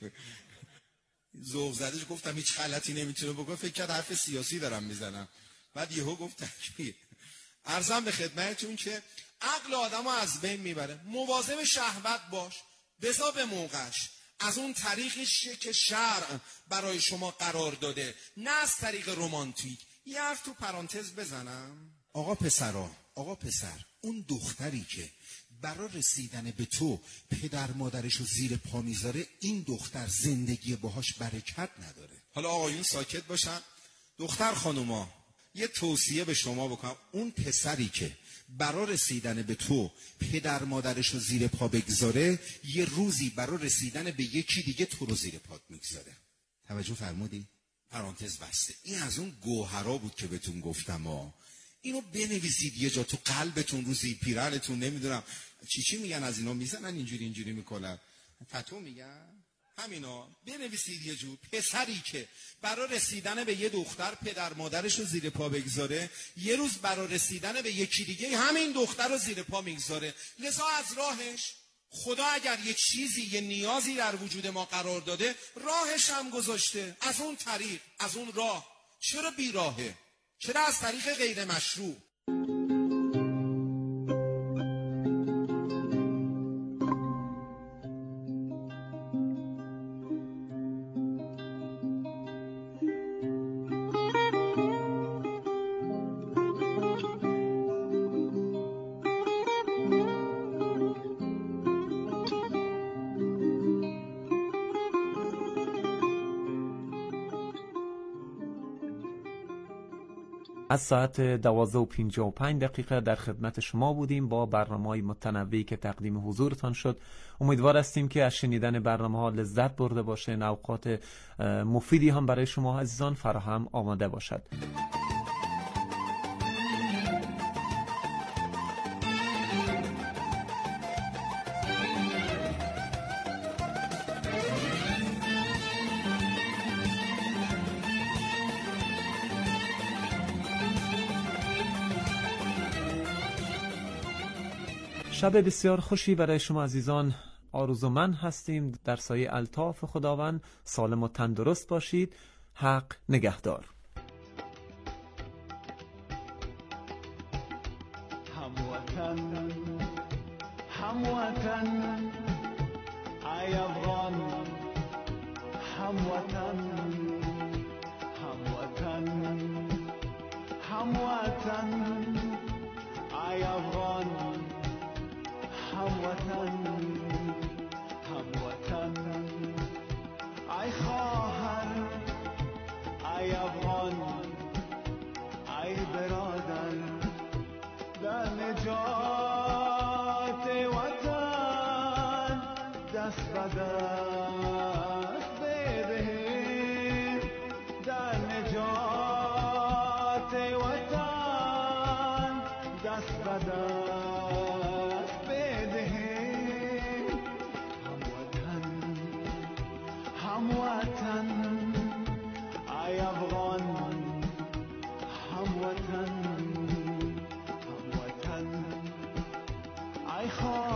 ذوق زدش گفتم هیچ غلطی نمیتونه بکنه، فکر کرد حرف سیاسی دارم میزنم، بعد یهو گفت تکبیر. عرضم به خدمتتون که عقل آدمو از بین میبره. مواظب شهوت باش، بذار به موقعش، از اون طریقی که شرع برای شما قرار داده، نه از طریق رمانتیک. یه حرف تو پرانتز بزنم. آقا پسر، اون دختری که برای رسیدن به تو پدر مادرشو زیر پا میذاره، این دختر زندگی باهاش برکت نداره. حالا آقایون ساکت باشن. دختر خانوما، یه توصیه به شما بکنم، اون پسری که برای رسیدن به تو پدر مادرش رو زیر پا بگذاره، یه روزی برای رسیدن به یکی دیگه تو رو زیر پات میگذاره. توجه فرمودی؟ پرانتز بسته. این از اون گوهرا بود که بهتون گفتم اینو بنویسید یه جا تو قلبتون، روزی پیرهنتون، نمیدونم چی میگن از اینا میزنن اینجوری میکنن، فتو میگن، همینا بنویسید یه جور. پسری که برای رسیدن به یه دختر پدر مادرش رو زیر پا بگذاره، یه روز برای رسیدن به یکی دیگه همین دختر رو زیر پا میگذاره. لذا از راهش خدا اگر یه چیزی، یه نیازی در وجود ما قرار داده، راهش هم گذاشته. از اون طریق، از اون راه. چرا بیراهه؟ چرا از طریق غیر مشروع؟ از ساعت 12:55 در خدمت شما بودیم با برنامه‌های متنوعی که تقدیم حضورتان شد. امیدوار هستیم که از شنیدن برنامه‌ها لذت برده باشین. اوقات مفیدی هم برای شما عزیزان فراهم آماده باشد. شب بسیار خوشی برای شما عزیزان آرزومند هستیم. در سایه الطاف خداوند سالم و تندرست باشید. حق نگهدار. هموطن هموطن ای افغان، هموطن هموطن هموطن ای افغان، هموطن هموطن ای خواهر، ای افغان، ای برادر، در نجات وطن دست به دست بدهیم، در نجات وطن دست به دست بدهیم. هموطن هموطن ای افغان، هموطن هموطن ای خواهر.